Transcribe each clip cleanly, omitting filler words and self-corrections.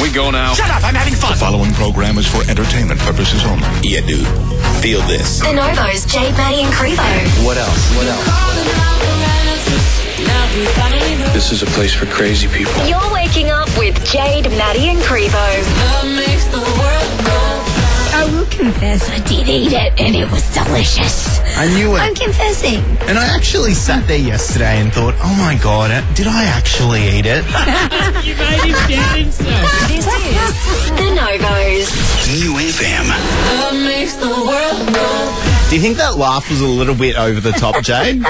Can we go now? Shut up, I'm having fun. The following program is for entertainment purposes only. Yeah, dude. Feel this. The Novos, Jade, Maddie and Crevo. What else? This is a place for crazy people. You're waking up with Jade, Maddie and Crevo. I will confess, I did eat it and it was delicious. I knew it. I'm confessing. And I actually sat there yesterday and thought, oh my God, did I actually eat it? You made him doubt himself. This is The Novos. New FM. Makes the world go. Do you think that laugh was a little bit over the top, Jade?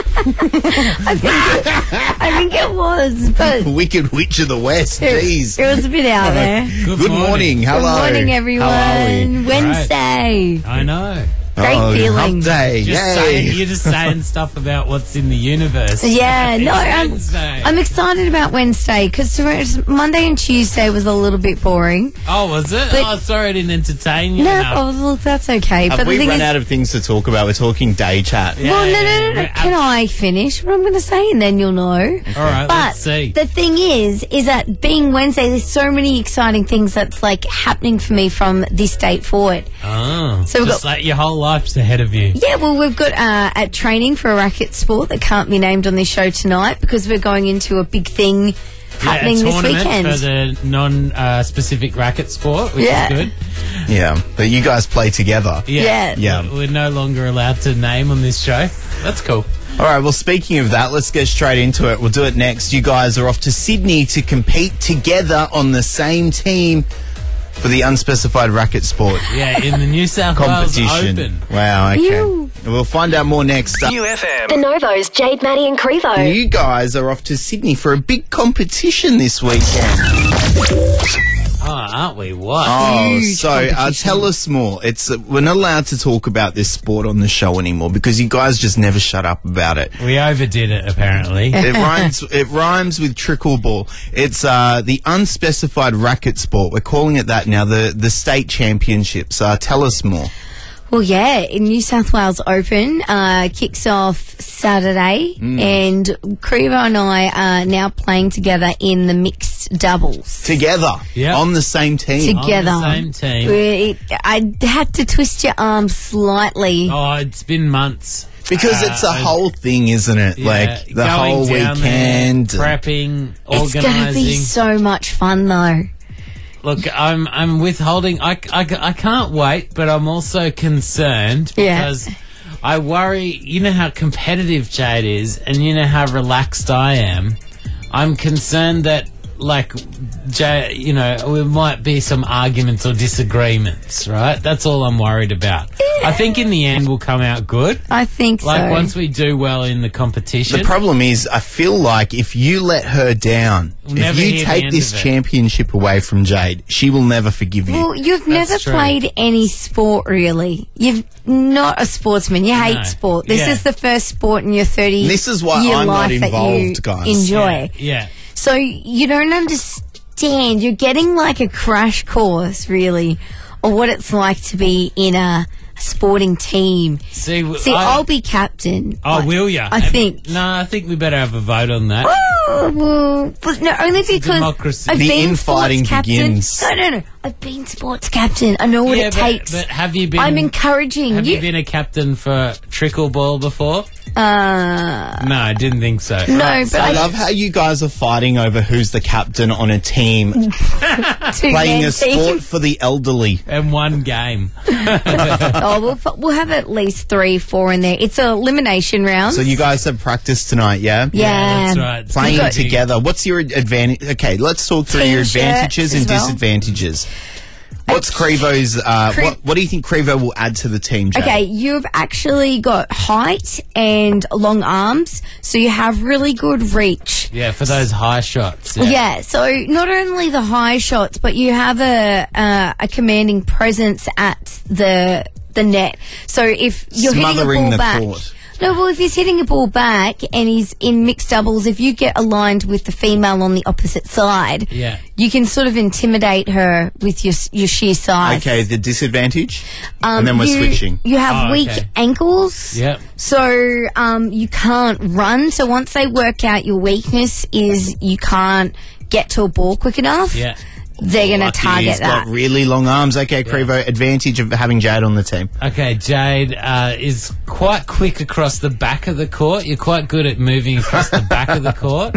I think it was, but Wicked Witch of the West, jeez. it was a bit out there. Good morning. Hello. Good morning, everyone. How are we? Wednesday. I know. Great feeling. Hump day. You're just saying stuff about what's in the universe. Yeah, It's no, Wednesday. I'm excited about Wednesday because Monday and Tuesday was a little bit boring. Oh, was it? But- Sorry I didn't entertain you No, enough. oh, look, that's okay. Have but we the thing run is, out of things to talk about? We're talking day chat. Yeah, well, no. yeah. Can I finish what I'm going to say and then you'll know? All right, But let's see. the thing is that being Wednesday, there's so many exciting things that's like happening for me from this date forward. Oh, So we've just got- like your whole life's ahead of you. Yeah, well, we've got at training for a racket sport that can't be named on this show tonight because we're going into a big thing happening a this tournament weekend. for the non-specific racket sport, which Yeah. is good. Yeah, but you guys play together. Yeah. Yeah. We're no longer allowed to name on this show. That's cool. All right, well, speaking of that, let's get straight into it. We'll do it next. You guys are off to Sydney to compete together on the same team for the unspecified racket sport Yeah, in the New South Wales competition. Open. Wow, okay. Ew. We'll find out more next. New FM. The Novos, Jade, Maddie and Crevo. You guys are off to Sydney for a big competition this weekend. Oh, aren't we? What? Oh, Huge so competition. tell us more. We're not allowed to talk about this sport on the show anymore because you guys just never shut up about it. We overdid it, apparently. It rhymes. It rhymes with trickle ball. It's the unspecified racket sport. We're calling it that now. The state championships. Tell us more. Well, yeah, in New South Wales Open kicks off Saturday, and Crevo and I are now playing together in the mixed doubles. Together, Yeah. on the same team. Together. On the same team. I had to twist your arm slightly. Oh, it's been months. Because it's a whole thing, isn't it? Yeah, Like the going whole down weekend. there, prepping, It's going to be organising. so much fun, though. Look, I'm withholding. I can't wait, but I'm also concerned Yeah. because I worry. You know how competitive Jade is, and you know how relaxed I am. I'm concerned that, like, Jade, you know, there might be some arguments or disagreements, right? That's all I'm worried about. I think in the end we'll come out good. I think Like, so. once we do well in the competition. The problem is, I feel like if you let her down, We'll if never you hear the take end this of it. championship away from Jade, she will never forgive you. Well, you've never true. played any sport, really. You're not a sportsman. You hate No. sport. This Yeah. is the first sport in your 30 This is why year I'm not life that you involved, guys. enjoy. Yeah. So you don't understand. You're getting like a crash course, really, of what it's like to be in a sporting team. See, I'll be captain. Oh, will ya? I think. No, I think we better have a vote on that. Oh, well, but no, only because democracy. I've The been infighting sports captain. begins. No. I've been sports captain. I know what Yeah, it takes. But have you been? I'm encouraging Have you been a captain for trickle ball before? No, I didn't think so. No, but I love how you guys are fighting over who's the captain on a team, playing two-man a sport team. for the elderly. And one game. Oh, we'll have at least 3-4 in there. It's a elimination round. So you guys have practice tonight, yeah? Yeah. That's right. It's Playing big. together. What's your advantage? Okay, let's talk through Team your shirts advantages and as well. disadvantages. What's Crevo's? What do you think Crevo will add to the team, Jade? Okay, you've actually got height and long arms, so you have really good reach. Yeah, for those high shots. Yeah, so not only the high shots, but you have a commanding presence at the net. So if you're Smothering hitting a the ball back, court. no, well, if he's hitting a ball back and he's in mixed doubles, if you get aligned with the female on the opposite side, Yeah. you can sort of intimidate her with your sheer size. Okay, the disadvantage, and then we're switching. You have Oh, weak okay. ankles. Yep. So you can't run. So once they work out your weakness is you can't get to a ball quick enough. Yeah. they're going to Lucky target he's that. got really long arms. Okay, Crevo, advantage of having Jade on the team. Okay, Jade is quite quick across the back of the court. You're quite good at moving across the back of the court.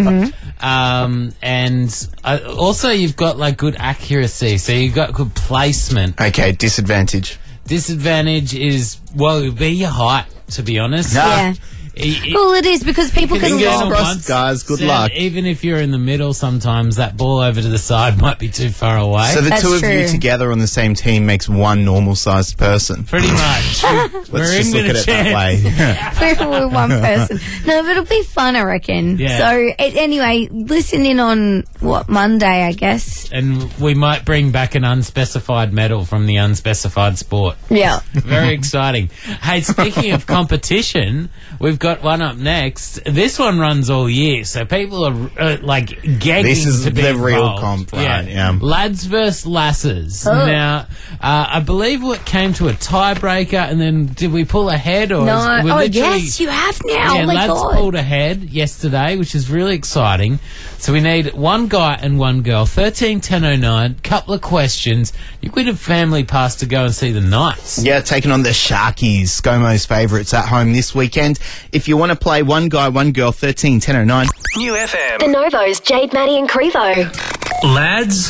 And also you've got like good accuracy, so you've got good placement. Okay, disadvantage. Disadvantage is, well, it would be your height, to be honest. Yeah. Well, it is because people can Fingers look. crossed, guys. Good luck. Even if you're in the middle, sometimes that ball over to the side might be too far away. So the That's two of you true. together on the same team makes one normal-sized person. Pretty much. Let's just look at it that way. We're one person. No, but it'll be fun, I reckon. Yeah. So, anyway, listen in on, Monday, I guess. And we might bring back an unspecified medal from the unspecified sport. Yeah. Very exciting. Hey, speaking of competition, we've got one up next. This one runs all year, so people are like gagging This is to be the real involved. comp, right, yeah. Lads versus lasses. Oh. Now, I believe it came to a tiebreaker, and then did we pull ahead? Or No. is- we're Oh, literally- yes, you have now. Yeah, Oh, my lads God. pulled ahead yesterday, which is really exciting. So we need one guy and one girl. 13-10-09, couple of questions. You win a family pass to go and see the Knights. Yeah, taking on the Sharkies, ScoMo's favourites at home this weekend. If you want to play one guy, one girl, 13-10-09. New FM. The Novos, Jade, Maddie and Crevo. Lads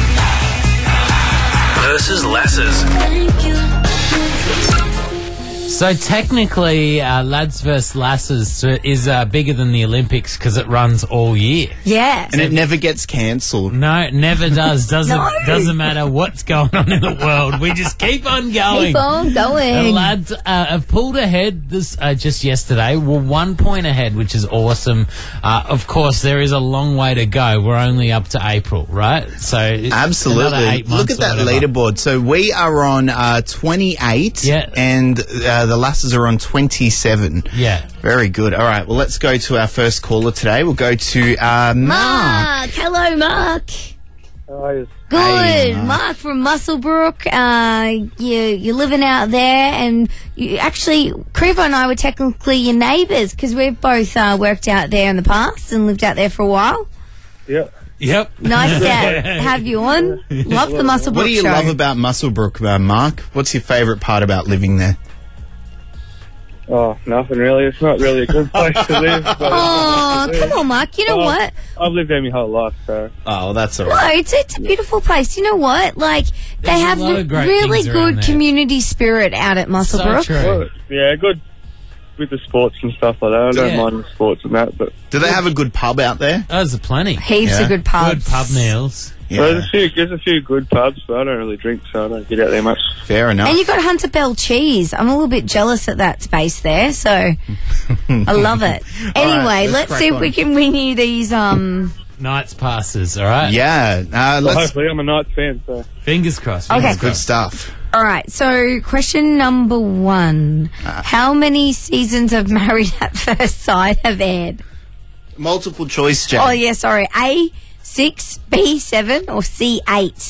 versus lasses. So technically, Lads vs. Lasses is bigger than the Olympics because it runs all year. Yeah. And it never gets cancelled. No, it never does. Doesn't No. matter what's going on in the world. We just keep on going. Keep on The going. lads have pulled ahead this just yesterday. We're 1 point ahead, which is awesome. Of course, there is a long way to go. We're only up to April, right? So another Absolutely. 8 months Look at or that whatever. leaderboard. So we are on 28, Yeah. and the lasses are on 27. Yeah. Very good. All right, well, let's go to our first caller today. We'll go to Mark. Mark. Hello, Mark. Good. Hey, Mark from Musselbrook. You're living out there, and Crevo and I were technically your neighbours because we've both worked out there in the past and lived out there for a while. Yep. Nice to have you on. Love the Musselbrook What do you show. love about Musselbrook, Mark? What's your favourite part about living there? Oh, nothing really. It's not really a good place to live. But Oh, come on, Mark. You know what? I've lived there my whole life, so. Oh, well, that's all No, right. it's a beautiful place. You know what? Like, they There's a have lot of great really things around good there. community spirit out at Musselbrook. So true. Well, yeah, good with the sports and stuff like that. I don't Yeah. mind the sports and that, but Do they have a good pub out there? Oh, there's a plenty. Heaps Yeah. of good pubs. Good pub meals. Yeah, well, there's a few good pubs, but I don't really drink, so I don't get out there much. fair enough. And you got Hunter Bell cheese. I'm a little bit jealous at that space there, so I love it. Anyway, let's let's see if crack we on. can win you these. Nights passes, all right? Yeah, Well, let's. hopefully, I'm a Knights fan, so. Fingers crossed. Okay. fingers Good crossed. stuff. All right. So, question number 1: how many seasons of Married at First Sight have aired? Multiple choice, Jane. Oh yeah, sorry. A 6, B 7, or C 8?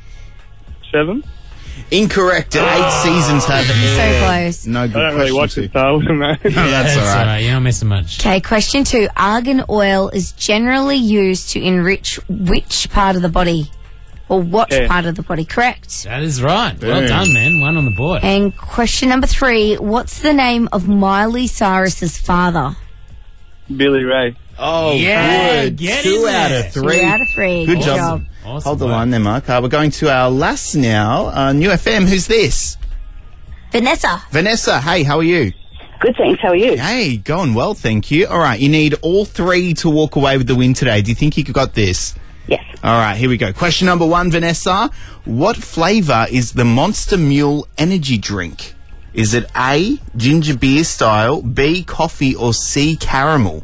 7? Incorrect. 8 seasons have So aired. close. No good I don't really watch question, it, Star Wars and that. too. No, that's all right. You're not missing much. Okay, question 2. Argan oil is generally used to enrich which part of the body? Or what Yeah. part of the body? Correct. That is right. Well Boom. done, man. One on the board. And question number 3. What's the name of Miley Cyrus's father? Billy Ray. Oh, Yeah, good. get 2 in out there. of 3. 2 out of 3. Good Good job. job. Awesome Hold the work. line there, Mark. We're going to our last now. New FM. Who's this? Vanessa. Vanessa. Hey, how are you? Good, thanks. How are you? Hey, going well, thank you. All right, you need all 3 to walk away with the win today. Do you think you got this? Yes. All right, here we go. Question number 1, Vanessa. What flavour is the Monster Mule energy drink? Is it A, ginger beer style, B, coffee, or C, caramel?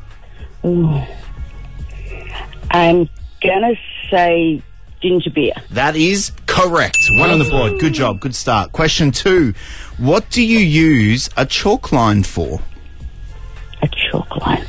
I'm gonna say ginger beer. That is correct. 1 on the board. Good job. Good start. Question 2. What do you use a chalk line for? A chalk line.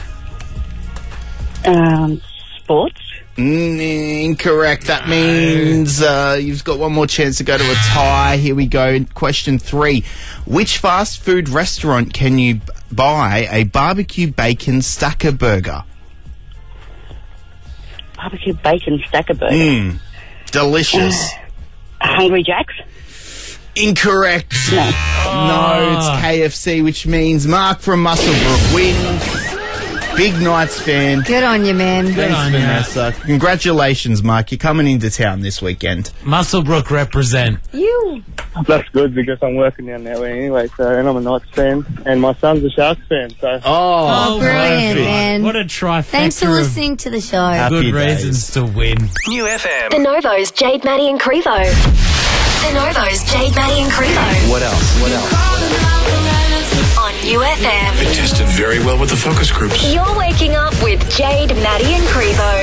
Sports. Incorrect. That means you've got one more chance to go to a tie. Here we go. Question 3. Which fast food restaurant can you buy a barbecue bacon stacker burger? Barbecue bacon stacker burger. Delicious. Hungry Jacks. Incorrect. No. No, it's KFC, which means Mark from Muswellbrook wins. Big Knights fan. Good on you, man. Good on Thanks, ya. Vanessa. Congratulations, Mark. You're coming into town this weekend. Muswellbrook represent. You. That's good because I'm working down that way anyway, so, and I'm a Knights fan, and my son's a Sharks fan, so. Oh, brilliant, perfect. man. What a trifecta. Thanks for of listening to the show. Happy Good days. reasons to win. New FM. The Novos, Jade, Maddie and Crevo. The Novos, Jade, Maddie and Crevo. What else? What else? On UFM. It tested very well with the focus groups. You're waking up with Jade, Maddie and Crevo.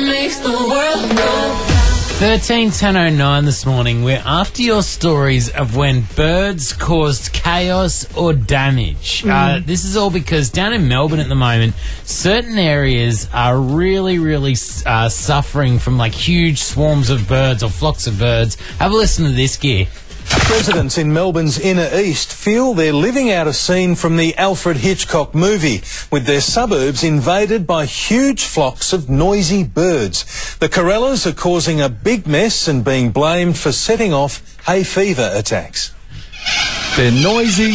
13:10:09 this morning. We're after your stories of when birds caused chaos or damage. This is all because down in Melbourne at the moment, certain areas are really suffering from like huge swarms of birds or flocks of birds. Have a listen to this gear. Residents in Melbourne's inner east feel they're living out a scene from the Alfred Hitchcock movie, with their suburbs invaded by huge flocks of noisy birds. The Corellas are causing a big mess and being blamed for setting off hay fever attacks. They're noisy,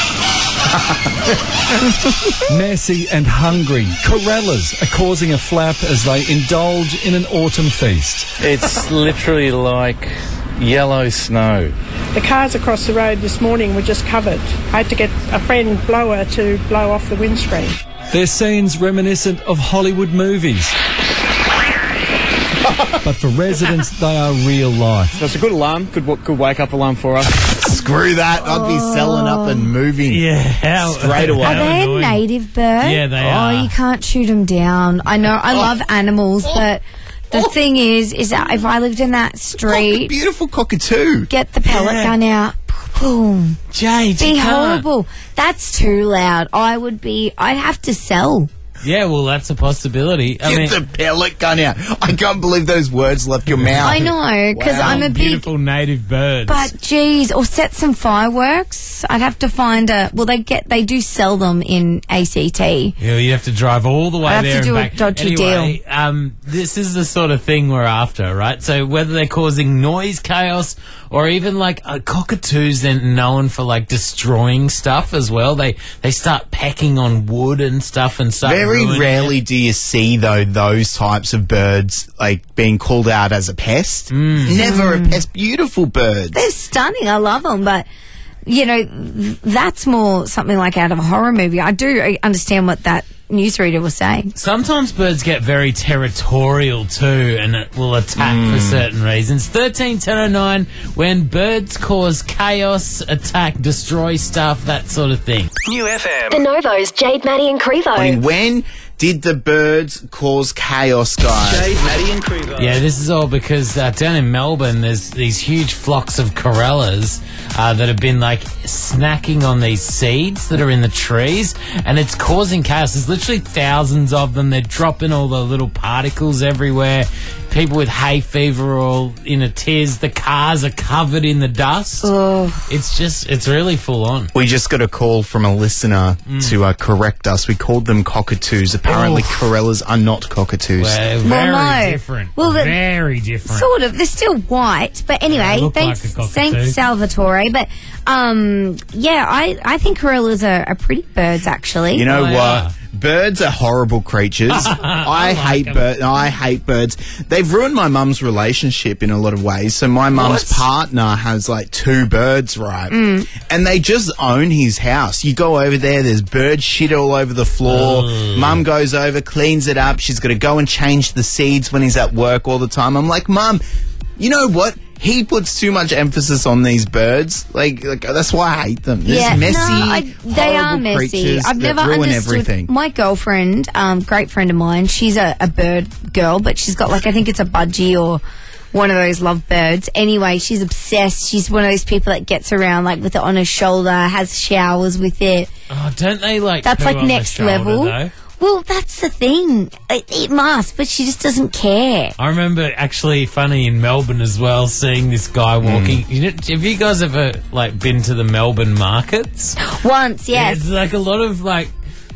messy and hungry. Corellas are causing a flap as they indulge in an autumn feast. It's literally like yellow snow. The cars across the road this morning were just covered. I had to get a friend blower to blow off the windscreen. They're scenes reminiscent of Hollywood movies. But for residents, they are real life. That's a good alarm. Good wake-up alarm for us. Screw that. I'd be selling up and moving. Yeah, straight away. Are they a native bird? Yeah, they Oh, are. you can't shoot them down. I know. I love animals, but the thing is that if I lived in that street, Beautiful cockatoo. get the pellet gun out, boom, Jade, be you can't. horrible. That's too loud. I'd have to sell. Yeah, well, that's a possibility. Get the pellet gun out. I can't believe those words left your mouth. I know, because Wow. I'm a big. beautiful native birds. But geez, or set some fireworks. I'd have to find a. Well, they do sell them in ACT. Yeah, you have to drive all the way I'd have there to and do a back. dodgy anyway, this is the sort of thing we're after, right? So whether they're causing noise, chaos, or even like cockatoos, they're known for like destroying stuff as well. They start pecking on wood and stuff and stuff. Very rarely do you see, though, those types of birds like being called out as a pest. Never a pest. Beautiful birds. They're stunning. I love them, but you know, that's more something like out of a horror movie. I do understand what that newsreader was saying. Sometimes birds get very territorial too, and it will attack for certain reasons. 13:10:09, when birds cause chaos, attack, destroy stuff, that sort of thing. New FM. The Novos, Jade, Maddie and Crevo. When did the birds cause chaos, guys? Jade, Maddie and Crevo. Yeah, this is all because down in Melbourne, there's these huge flocks of corellas that have been like snacking on these seeds that are in the trees, and it's causing chaos. There's literally thousands of them. They're dropping all the little particles everywhere. People with hay fever are all in a tiz. The cars are covered in the dust. It's really full on. We just got a call from a listener to correct us. We called them cockatoos. Apparently, corellas are not cockatoos. Well, very different. Well, very different. Sort of. They're still white, but anyway, look thanks, like a cockatoo. thanks Salvatore. But yeah, I think corellas are pretty birds, actually. You know Oh, what? yeah. Birds are horrible creatures. I hate birds. I hate birds. They've ruined my mum's relationship in a lot of ways. So my mum's partner has like 2 birds, right? And they just own his house. You go over there, there's bird shit all over the floor. Mum goes over, cleans it up. She's got to go and change the seeds when he's at work all the time. I'm like, Mum, you know what? He puts too much emphasis on these birds. Like that's why I hate them. They're messy. They are horrible messy. creatures I've that never ruin understood. everything. My girlfriend, great friend of mine, she's a bird girl, but she's got like, I think it's a budgie or one of those love birds. Anyway, she's obsessed. She's one of those people that gets around like with it on her shoulder, has showers with it. Oh, don't they like? That's poo like on the next shoulder, level. though? Well, that's the thing. It must, but she just doesn't care. I remember actually funny in Melbourne as well, seeing this guy walking. You know, have you guys ever like been to the Melbourne markets? Once, yes. It's like a lot of like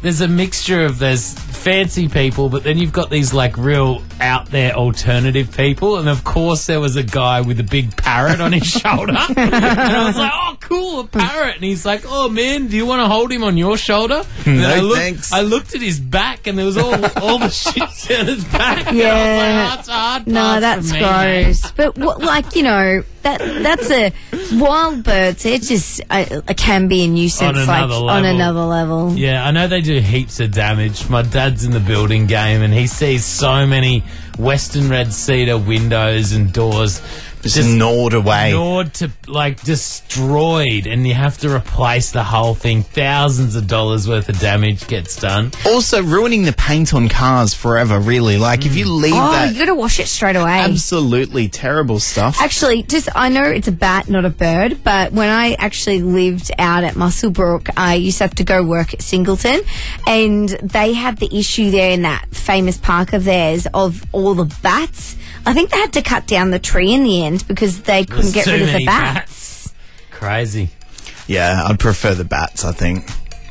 there's a mixture of there's fancy people, but then you've got these like real out there alternative people, and of course there was a guy with a big parrot on his shoulder, and I was like, oh cool, a parrot, and he's like, oh man, do you want to hold him on your shoulder? And No, thanks. I looked at his back, and there was all the shit on his back. And I was like, oh, it's a hard No, pass that's for me, gross. mate. But what, like, you know, that's a wild birds. It just can be a nuisance, On on another level. Yeah, I know they do heaps of damage. My dad's in the building game, and he sees so many Western red cedar windows and doors Just gnawed away. Gnawed to, like, destroyed, and you have to replace the whole thing. Thousands of dollars worth of damage gets done. Also, ruining the paint on cars forever, really. Like, if you leave that... you got to wash it straight away. Absolutely terrible stuff. Actually, I know it's a bat, not a bird, but when I actually lived out at Muswellbrook, I used to have to go work at Singleton, and they had the issue there in that famous park of theirs of all the bats. I think they had to cut down the tree in the end because they couldn't get rid of the bats. Crazy. Yeah, I'd prefer the bats, I think.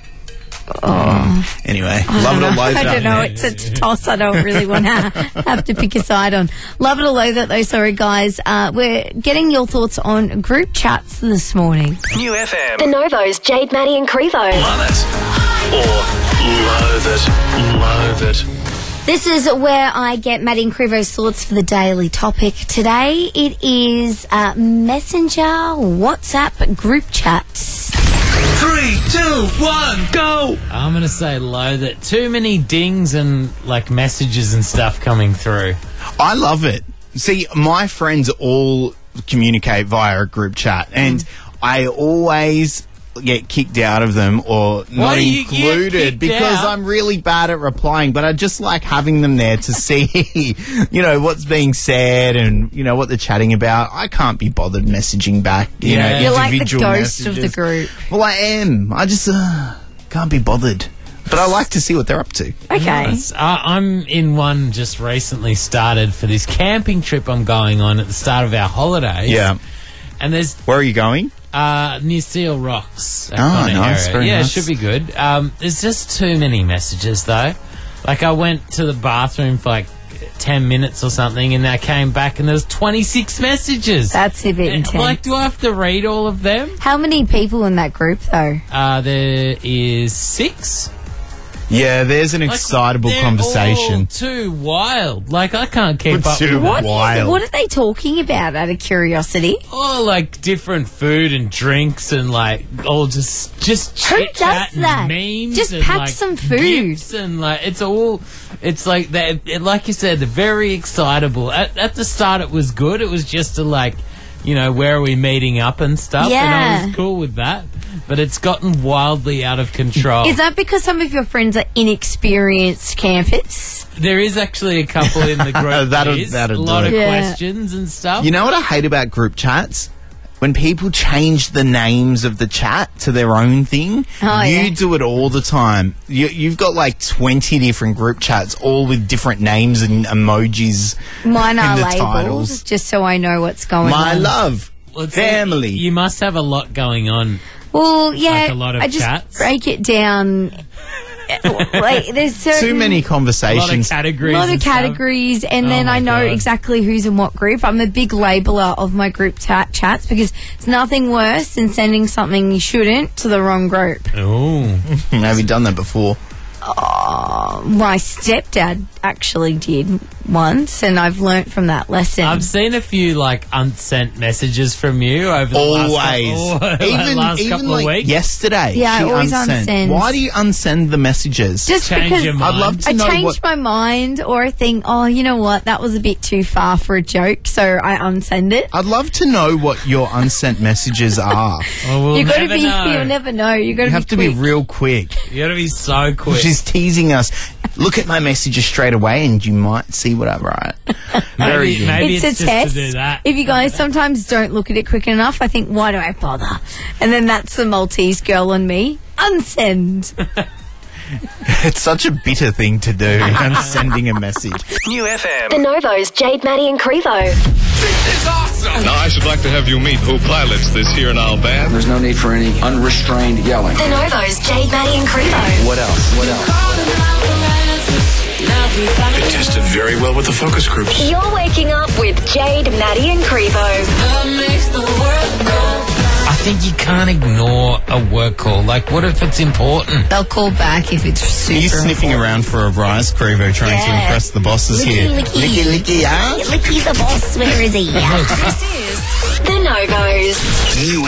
Anyway, I love it or don't know. loathe it. I don't know. It's a toss. I don't really want to have to pick a side on. Love it or loathe it, though. Sorry, guys. We're getting your thoughts on group chats this morning. New FM. The Novos, Jade, Maddie and Crevo. Love it. Or loathe it. Loathe it. This is where I get Maddie and Crevo's thoughts for the daily topic. Today it is Messenger WhatsApp group chats. 3, 2, 1, go! I'm going to say loathe it. Too many dings and, like, messages and stuff coming through. I love it. See, my friends all communicate via a group chat, and I always get kicked out of them or not do you get included kicked because out? I'm really bad at replying, but I just like having them there to see, you know, what's being said and, you know, what they're chatting about. I can't be bothered messaging back, you know, You're like the individual ghost of messages. the group. Well, I am. I just can't be bothered. But I like to see what they're up to. Okay. Yes. I'm in one just recently started for this camping trip I'm going on at the start of our holidays. Yeah. And there's... Where are you going? Near Seal Rocks. That Oh, kind of nice, area. very Yeah, nice. it should be good. There's just too many messages, though. Like, I went to the bathroom for, like, 10 minutes or something, and I came back and there was 26 messages. That's a bit intense. Like, do I have to read all of them? How many people in that group, though? There is 6. Yeah, there's an excitable they're conversation. all too wild. Like, I can't keep up Too with it. wild. What are they talking about, out of curiosity? Oh, like different food and drinks and like all just Who chit does chat and that? memes. Just and, pack like, some food. gifts and like it's like that. Like you said, they're very excitable. At the start, it was good. It was just to like, you know, where are we meeting up and stuff. And I Yeah. was cool with that. But it's gotten wildly out of control. Is that because some of your friends are inexperienced campers? There is actually a couple in the group. That'll a do lot of it. Yeah. questions and stuff. You know what I hate about group chats? When people change the names of the chat to their own thing, Oh, you yeah. do it all the time. You've got like 20 different group chats, all with different names and emojis Mine in are the labelled, titles. just so I know what's going My on. love, Well, it's family. like, you must have a lot going on. Well, yeah, Like a lot of I just chats? break it down. Like, there's certain, Too many A lot of conversations. categories. A lot of and stuff. categories, and Oh then my I know God. exactly who's in what group. I'm a big labeler of my group chats because it's nothing worse than sending something you shouldn't to the wrong group. Ooh. Have you done that before? My stepdad actually did once, and I've learnt from that lesson. I've seen a few like unsent messages from you over the last Even couple like of weeks. yesterday. Yeah, I she always unsent. unsend. Why do you unsend the messages? Just Change because your mind. I'd love to I know change what. my mind, or I think, oh, you know what, that was a bit too far for a joke, so I unsend it. I'd love to know what your unsent messages are. Well, we'll You got to never be. know. You'll never know. You got You to have to be real quick. You got to be so quick. She's teasing us. Look at my messages straight away, and you might see what I write. Very good. maybe It's it's a just test. to do that. If you guys sometimes don't look at it quick enough, I think, why do I bother? And then that's the Maltese girl in me. Unsend. It's such a bitter thing to do. I'm sending a message. New FM. The Novos, Jade, Maddie and Crevo. This is awesome. Nice should like to have you meet who pilots this here now band. There's no need for any unrestrained yelling. The Novos, Jade, Maddie and Crevo. What else? It tested very well with the focus groups. You're waking up with Jade, Maddie and Crevo. I think you can't ignore a work call. Like, what if it's important? They'll call back if it's super Are you sniffing important. around for a rise, Crevo, trying to impress the bosses here? Licky, licky, ah? Licky the boss, where is he? This is The Novos. New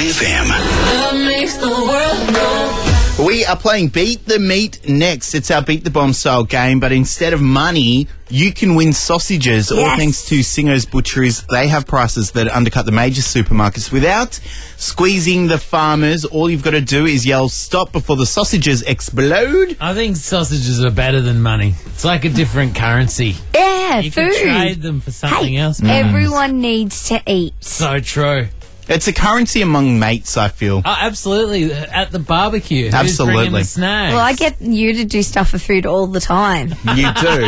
FM. We are playing Beat the Meat next. It's our Beat the Bomb style game, but instead of money, you can win sausages. All thanks to Singo's Butcheries. They have prices that undercut the major supermarkets without squeezing the farmers. All you've got to do is yell stop before the sausages explode. I think sausages are better than money. It's like a different currency. Yeah, You food. can trade them for something else. Everyone needs to eat. So true. It's a currency among mates, I feel. Oh, absolutely. At the barbecue. Absolutely. Who's bringing the snacks? Well, I get you to do stuff for food all the time. You do.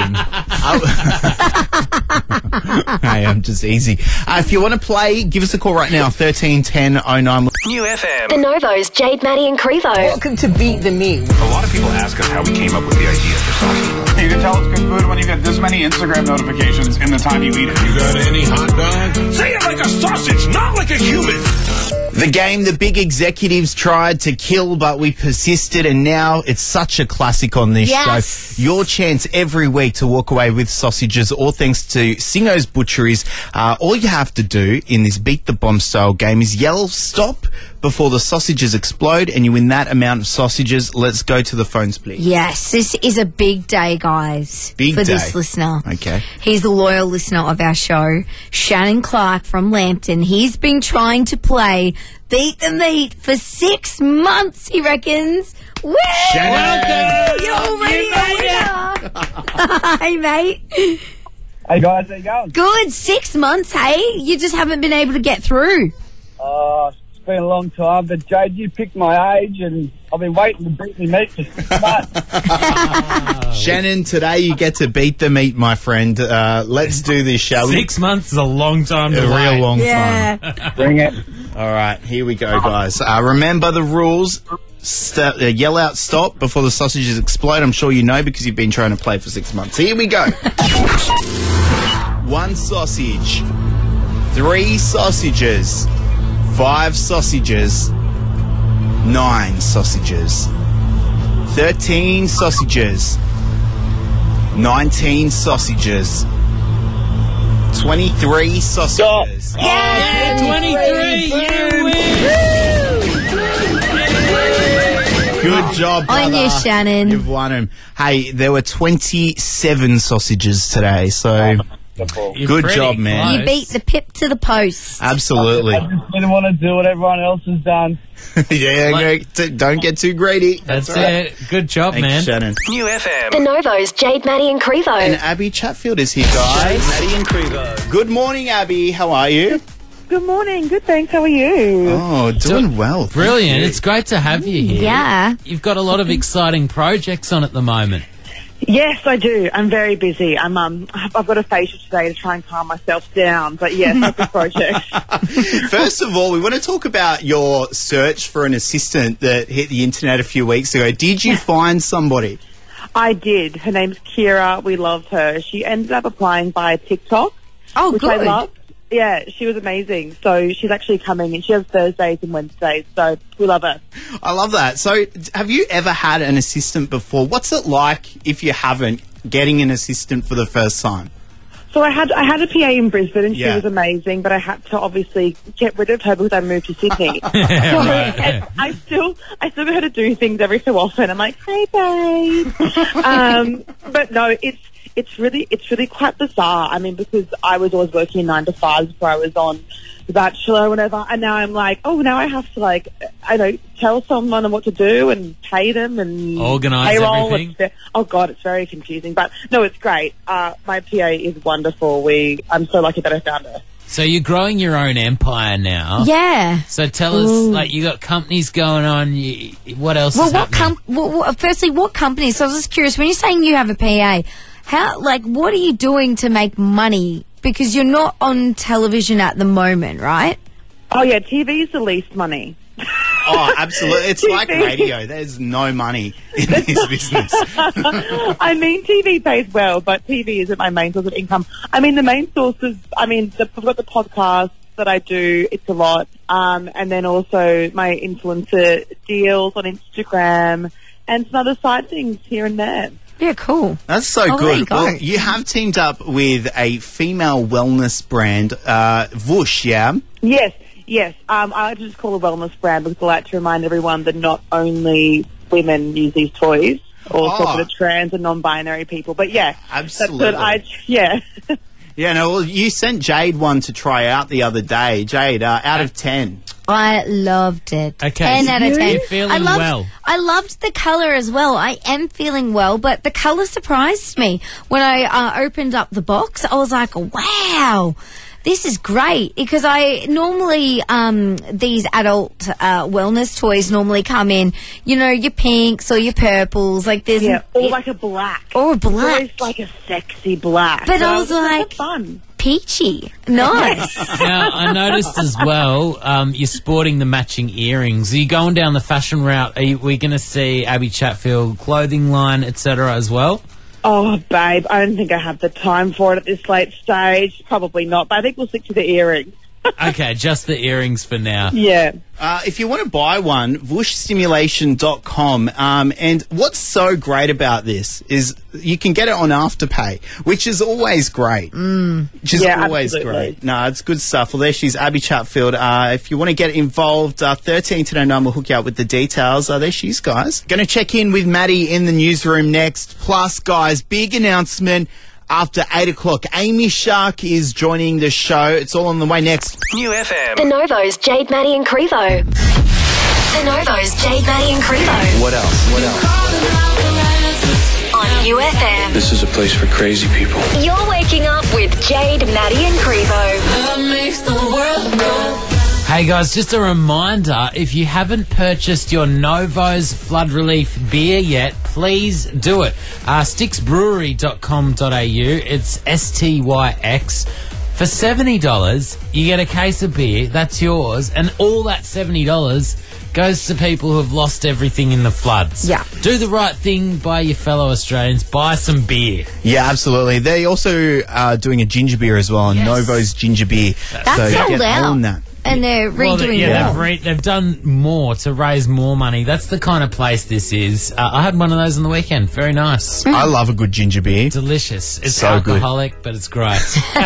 Hey, I'm just easy. If you want to play, give us a call right now, 13 10 09. New FM. The Novos, Jade, Maddie and Crevo. Welcome to Beat the Meat. A lot of people ask us how we came up with the idea for sausage. You can tell it's good food when you get this many Instagram notifications in the time you eat it. You got any hot dog? Say it like a sausage, not like a human. The game the big executives tried to kill, but we persisted, and now it's such a classic on this show. Your chance every week to walk away with sausages, all thanks to Singo's Butcheries. All you have to do in this Beat the Bomb style game is yell stop before the sausages explode, and you win that amount of sausages. Let's go to the phones, please. Yes, this is a big day, guys. Big for day. this listener. Okay. He's a loyal listener of our show, Shannon Clark from Lambton. He's been trying to play Beat the Meat for 6 months, he reckons. Woo! Shannon! You're already a winner! Hey, mate. Hey guys, how you going? Good. 6 months, hey? You just haven't been able to get through. It's been a long time, but Jade, you picked my age, and I've been waiting to beat me meat for 6 months. Shannon, today you get to beat the meat, my friend. Let's do this, shall we? 6 months is a long time to A wait. real long Yeah. time. Bring it. All right, here we go, guys. Remember the rules. Yell out stop before the sausages explode. I'm sure you know because you've been trying to play for 6 months. Here we go. 1 sausage. 3 sausages. 5 sausages. 9 sausages. 13 sausages. 19 sausages. 23 sausages. Yeah, 23. You win. Good job, brother. On you, Shannon. You've won him. Hey, there were 27 sausages today, so You're good pretty job, man. close. You beat the pip to the post. Absolutely. I just didn't want to do what everyone else has done. Yeah, don't get too greedy. That's right. it. Good job, Thanks, man. Shannon. New FM. The Novos, Jade, Maddie and Crevo. And Abby Chatfield is here, guys. Maddie and Crevo. Good morning, Abby. How are you? Good morning. Good, thanks. How are you? Oh, doing well. Brilliant. It's great to have you here. Yeah. You've got a lot of exciting projects on at the moment. Yes, I do. I'm very busy. I've got a facial today to try and calm myself down. But yes, that's a project. First of all, we want to talk about your search for an assistant that hit the internet a few weeks ago. Did you find somebody? I did. Her name's Kira. We loved her. She ended up applying via TikTok. Oh, which good. I loved. Yeah, she was amazing. So she's actually coming, and she has Thursdays and Wednesdays. So we love her. I love that. So, have you ever had an assistant before? What's it like, if you haven't, getting an assistant for the first time? So I had a PA in Brisbane, and she Yeah. was amazing. But I had to obviously get rid of her because I moved to Sydney. So Right. I still got her to do things every so often. I'm like, hey, babe. But no, it's really quite bizarre. I mean, because I was always working 9 to 5 before I was on The Bachelor or whatever, and now I'm like, oh, now I have to tell someone what to do and pay them and Organise payroll. everything. Oh God, it's very confusing. But no, it's great. My PA is wonderful. I'm so lucky that I found her. So you're growing your own empire now. Yeah. So tell us, you got companies going on. What else is happening? Firstly, what companies? So I was just curious, when you're saying you have a PA, what are you doing to make money? because you're not on television at the moment, right? Oh, yeah, TV is the least money. Oh, absolutely. It's like radio. There's no money in this business. I mean, TV pays well, but TV isn't my main source of income. I mean, the main sources, I've got the podcast that I do. It's a lot. And then also my influencer deals on Instagram and some other side things here and there. Yeah, cool. That's so there good. you go. Well, you have teamed up with a female wellness brand, Vush, yeah? Yes. I just call it a wellness brand because I like to remind everyone that not only women use these toys, also for the trans and non-binary people. But yeah, absolutely. Yeah. Yeah, no, well, you sent Jade one to try out the other day. Jade, out of 10. I loved it. Okay. 10 out of 10. You're feeling well. I loved the colour as well. I am feeling well, but the colour surprised me. When I opened up the box, I was like, wow. This is great because I normally, these adult wellness toys normally come in, your pinks or your purples, like this. Yeah, or like a black. Or a black. It's always like a sexy black. But so I was like, fun. Peachy. Nice. Now, I noticed as well, you're sporting the matching earrings. Are you going down the fashion route? Are we going to see Abby Chatfield clothing line, etc. as well? Oh, babe, I don't think I have the time for it at this late stage. Probably not, but I think we'll stick to the earrings. Okay, just the earrings for now. Yeah. If you want to buy one, vushstimulation.com. And what's so great about this is you can get it on Afterpay, which is always great. Which is always absolutely great. No, it's good stuff. Well, there she's, Abby Chatfield. If you want to get involved, 13-9 will hook you up with the details. There she is, guys. Going to check in with Maddie in the newsroom next. Plus, guys, big announcement. After 8 o'clock, Amy Shark is joining the show. It's all on the way next. New FM. The Novo's Jade, Maddie and Crevo. The Novo's Jade, Maddie and Crevo. What else? On UFM. This is a place for crazy people. You're waking up with Jade, Maddie and Crevo. That makes the world go. Hey guys, just a reminder, if you haven't purchased your Novo's Flood Relief beer yet, please do it. Sticksbrewery.com.au, it's STYX. For $70, you get a case of beer, that's yours, and all that $70 goes to people who have lost everything in the floods. Yeah. Do the right thing by your fellow Australians, buy some beer. Yeah, absolutely. They also are doing a ginger beer as well, Novo's ginger beer. That's sold get out. on that. And they're redoing more. They've done more to raise more money. That's the kind of place this is. I had one of those on the weekend. Very nice. I love a good ginger beer. Delicious. It's so alcoholic, but it's great.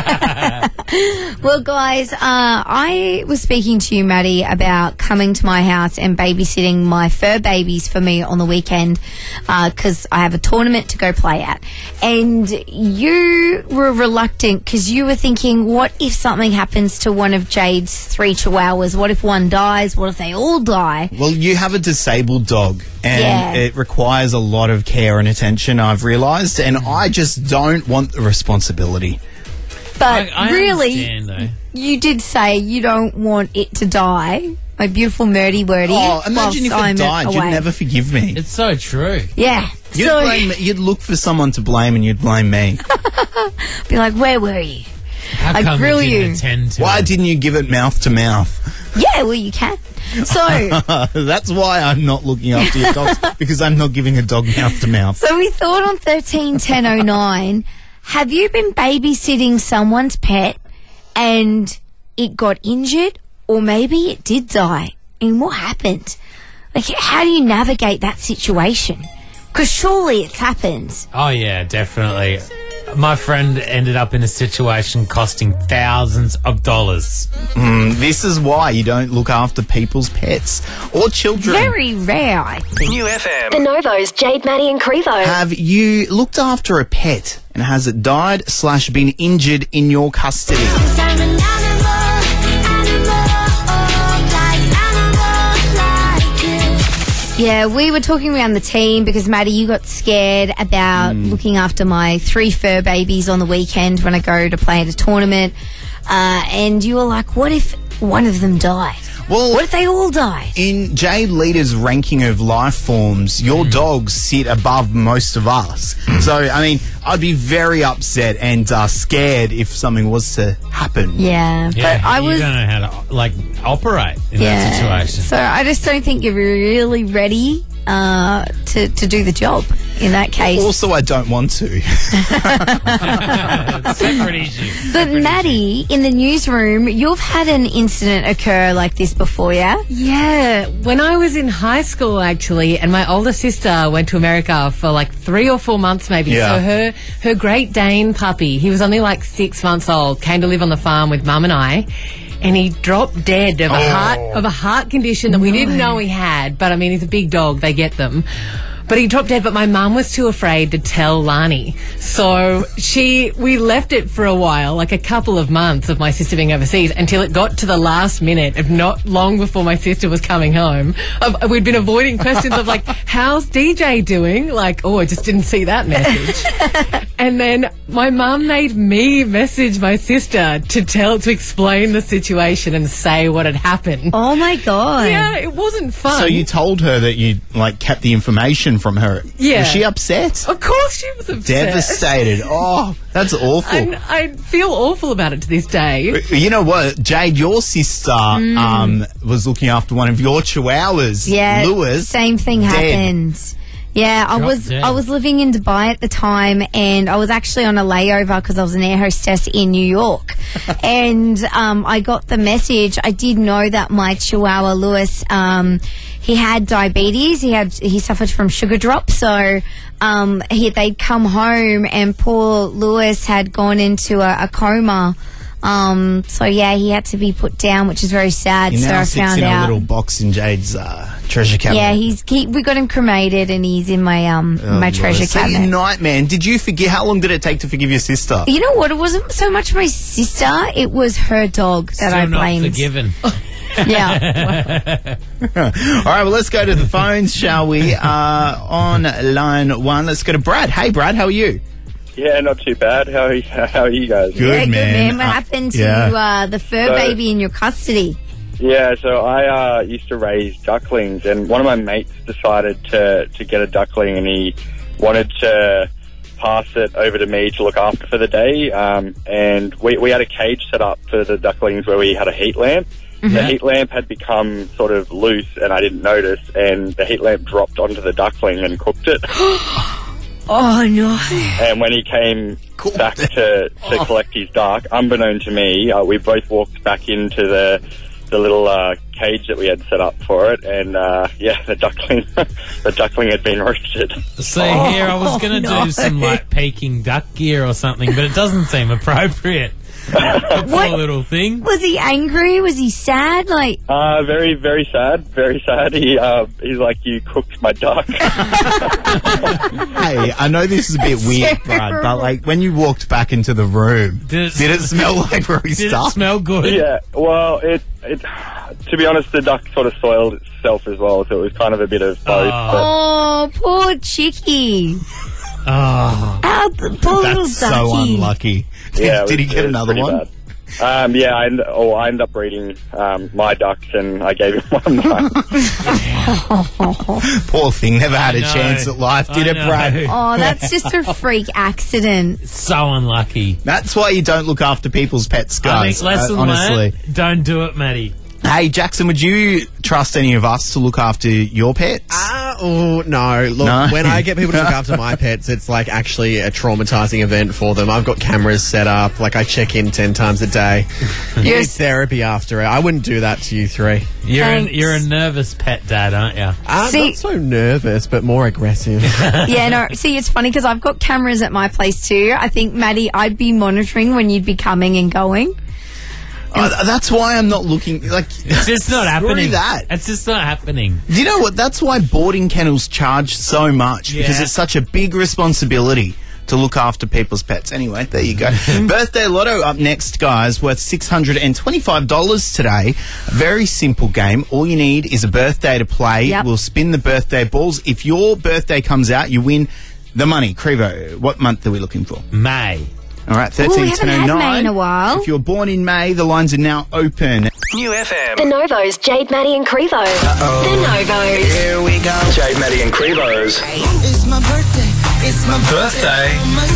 Well, guys, I was speaking to you, Maddie, about coming to my house and babysitting my fur babies for me on the weekend because I have a tournament to go play at. And you were reluctant because you were thinking, what if something happens to one of Jade's 3 chihuahuas? What if one dies? What if they all die? Well, you have a disabled dog, and it requires a lot of care and attention, I've realised, and I just don't want the responsibility. But I really, understand, though. You did say you don't want it to die. My beautiful Murdy Wordy. Oh, imagine if I'm it died. away. You'd never forgive me. It's so true. Yeah. You'd look for someone to blame, and you'd blame me. Be like, where were you? How I come grill you you. didn't attend to Why it? didn't you give it mouth to mouth? Yeah, well, you can. So, That's why I'm not looking after your dogs, because I'm not giving a dog mouth to mouth. so we thought on 13-10-09, have you been babysitting someone's pet and it got injured, or maybe it did die? And what happened? Like, how do you navigate that situation? Because surely it's happened. Oh, yeah, definitely. My friend ended up in a situation costing thousands of dollars. This is why you don't look after people's pets or children. Very rare, I think. New FM. The Novo's Jade, Maddie and Crevo. Have you looked after a pet and has it died / been injured in your custody? Yeah, we were talking around the team because, Maddie, you got scared about looking after my 3 fur babies on the weekend when I go to play at a tournament. And you were like, what if one of them died? Well, what if they all die? In Jade Leader's ranking of life forms, your dogs sit above most of us. So, I mean, I'd be very upset and scared if something was to happen. Yeah, but I was... You don't know how to, like, operate in that situation. So I just don't think you're really ready to do the job in that case. Also, I don't want to. Separate issue. But Maddie, in the newsroom, you've had an incident occur like this before, yeah? Yeah, when I was in high school, actually, and my older sister went to America for like 3 or 4 months maybe. Yeah. So her Great Dane puppy, he was only like 6 months old, came to live on the farm with Mum and I. And he dropped dead of a heart condition that we didn't know he had. But I mean, he's a big dog; they get them. But he dropped dead. But my mum was too afraid to tell Lani, so we left it for a while, like a couple of months of my sister being overseas, until it got to the last minute, if not long before my sister was coming home. We'd been avoiding questions of like, "How's DJ doing?" Like, "Oh, I just didn't see that message." And then my mum made me message my sister to explain the situation and say what had happened. Oh my God. Yeah, it wasn't fun. So you told her that you like kept the information from her. Yeah. Was she upset? Of course she was upset. Devastated. Oh, that's awful. And I feel awful about it to this day. You know what, Jade, your sister was looking after one of your chihuahuas, Yeah, Lewis. same thing happened. Yeah, I was living in Dubai at the time, and I was actually on a layover because I was an air hostess in New York. And I got the message. I did know that my Chihuahua Lewis, he had diabetes. He suffered from sugar drop. So they'd come home, and poor Lewis had gone into a coma. So yeah, he had to be put down, which is very sad. He so now I sits found in out. a little box in Jade's treasure cabinet. Yeah, we got him cremated, and he's in my my treasure cabinet. So nightmare. Did you forgive? How long did it take to forgive your sister? You know what? It wasn't so much my sister; it was her dog that I blamed. Not forgiven. Yeah. All right, well, let's go to the phones, shall we? On line 1, let's go to Brad. Hey, Brad, how are you? Yeah, not too bad. How are you guys? Good, man. What happened to the fur baby in your custody? Yeah, so I used to raise ducklings, and one of my mates decided to get a duckling, and he wanted to pass it over to me to look after for the day. And we had a cage set up for the ducklings where we had a heat lamp. Mm-hmm. The heat lamp had become sort of loose, and I didn't notice, and the heat lamp dropped onto the duckling and cooked it. Oh, no. And when he came back to collect his duck, unbeknown to me, we both walked back into the little cage that we had set up for it, and the duckling had been roasted. So here I was going to do some like Peking duck gear or something, but it doesn't seem appropriate. Poor little thing. Was he angry? Was he sad? Like, very, very sad. Very sad. He's like, "You cooked my duck." Hey, I know this is a bit weird, Brad, but like when you walked back into the room, did it smell like roast Did duck? it smell good? Yeah. Well, it. To be honest, the duck sort of soiled itself as well, so it was kind of a bit of both. oh, poor chickie. Oh, poor little That's ducky. so unlucky. Yeah, Did he get another one? Bad. I ended up breeding my ducks, and I gave him one. Poor thing, never had a know. chance at life, did it, know. Brad? Oh, that's just a freak accident. so unlucky. That's why you don't look after people's pets, I guys. think lesson honestly. learned, don't do it, Maddie. Hey, Jackson, would you trust any of us to look after your pets? Oh, no. Look, No? when I get people to look after my pets, it's like actually a traumatizing event for them. I've got cameras set up. Like, I check in 10 times a day. You need therapy after it. I wouldn't do that to you three. You're a nervous pet dad, aren't you? Not so nervous, but more aggressive. Yeah, no. See, it's funny because I've got cameras at my place too. I think, Maddie, I'd be monitoring when you'd be coming and going. That's why I'm not looking. Like, It's just not happening. That. It's just not happening. Do you know what? That's why boarding kennels charge so much, because Yeah. it's such a big responsibility to look after people's pets. Anyway, there you go. Birthday Lotto up next, guys, worth $625 today. A very simple game. All you need is a birthday to play. Yep. We'll spin the birthday balls. If your birthday comes out, you win the money. Crevo, what month are we looking for? May. All right, Ooh, we 13 haven't 10 had 09. May in a while. If you were born in May, the lines are now open. New FM. The Novos, Jade, Maddie and Crevo. The Novos. Here we go. Jade, Maddie and Crevo's It's my birthday. It's my birthday.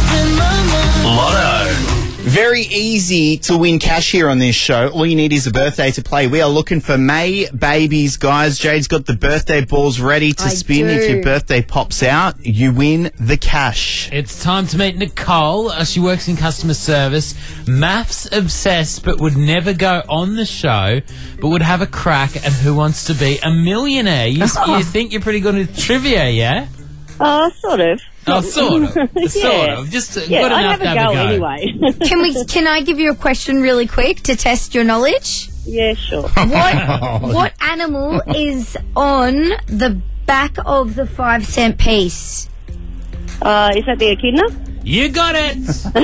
Lotto. Very easy to win cash here on this show. All you need is a birthday to play. We are looking for May babies, guys. Jade's got the birthday balls ready to spin. If your birthday pops out, you win the cash. It's time to meet Nicole. She works in customer service. Maths obsessed, but would never go on the show, but would have a crack at Who Wants to Be a Millionaire. You think you're pretty good at trivia, yeah? Sort of. Oh, sort of. Sort of. Just good enough to have a go. Anyway. Can I give you a question really quick to test your knowledge? Yeah, sure. What animal is on the back of the 5-cent piece? Is that the echidna? You got it.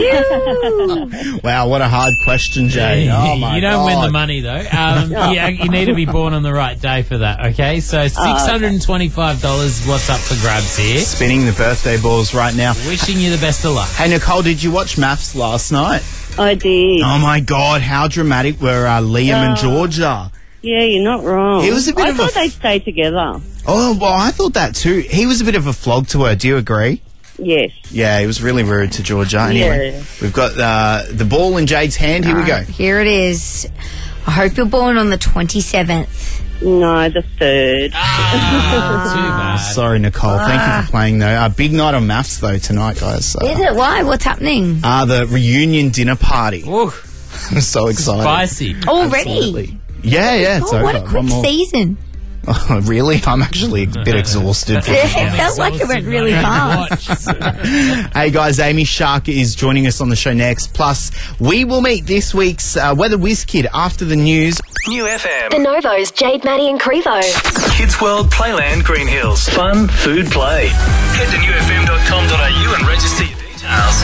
Wow, what a hard question, Jay. Oh, my You don't win the money, though. You need to be born on the right day for that, okay? So $625, what's up for grabs here? Spinning the birthday balls right now. Wishing you the best of luck. Hey, Nicole, did you watch Maths last night? I did. Oh, my God, how dramatic were Liam and Georgia? Yeah, you're not wrong. It was a bit I of thought they'd stay together. Oh, well, I thought that too. He was a bit of a flog to her. Do you agree? Yes. Yeah, he was really rude to Georgia. Anyway, Yeah. we've got the ball in Jade's hand. Here we go. Here it is. I hope you're born on the 27th. No, the 3rd. Too bad. Sorry, Nicole. Thank you for playing, though. Big night on Maths, though, tonight, guys. Is it? Why? What's happening? The reunion dinner party. Ooh. I'm so excited. Spicy. Already? Absolutely. Yeah, it's over. What a quick One more. season. Oh, really? I'm actually a bit exhausted. It felt like it went really fast. Hey guys, Amy Shark is joining us on the show next. Plus, we will meet this week's Weather Whiz Kid after the news. New FM. The Novos, Jade, Maddie and Crevo. Kids World Playland Green Hills. Fun, food, play. Head to newfm.com.au and register your details.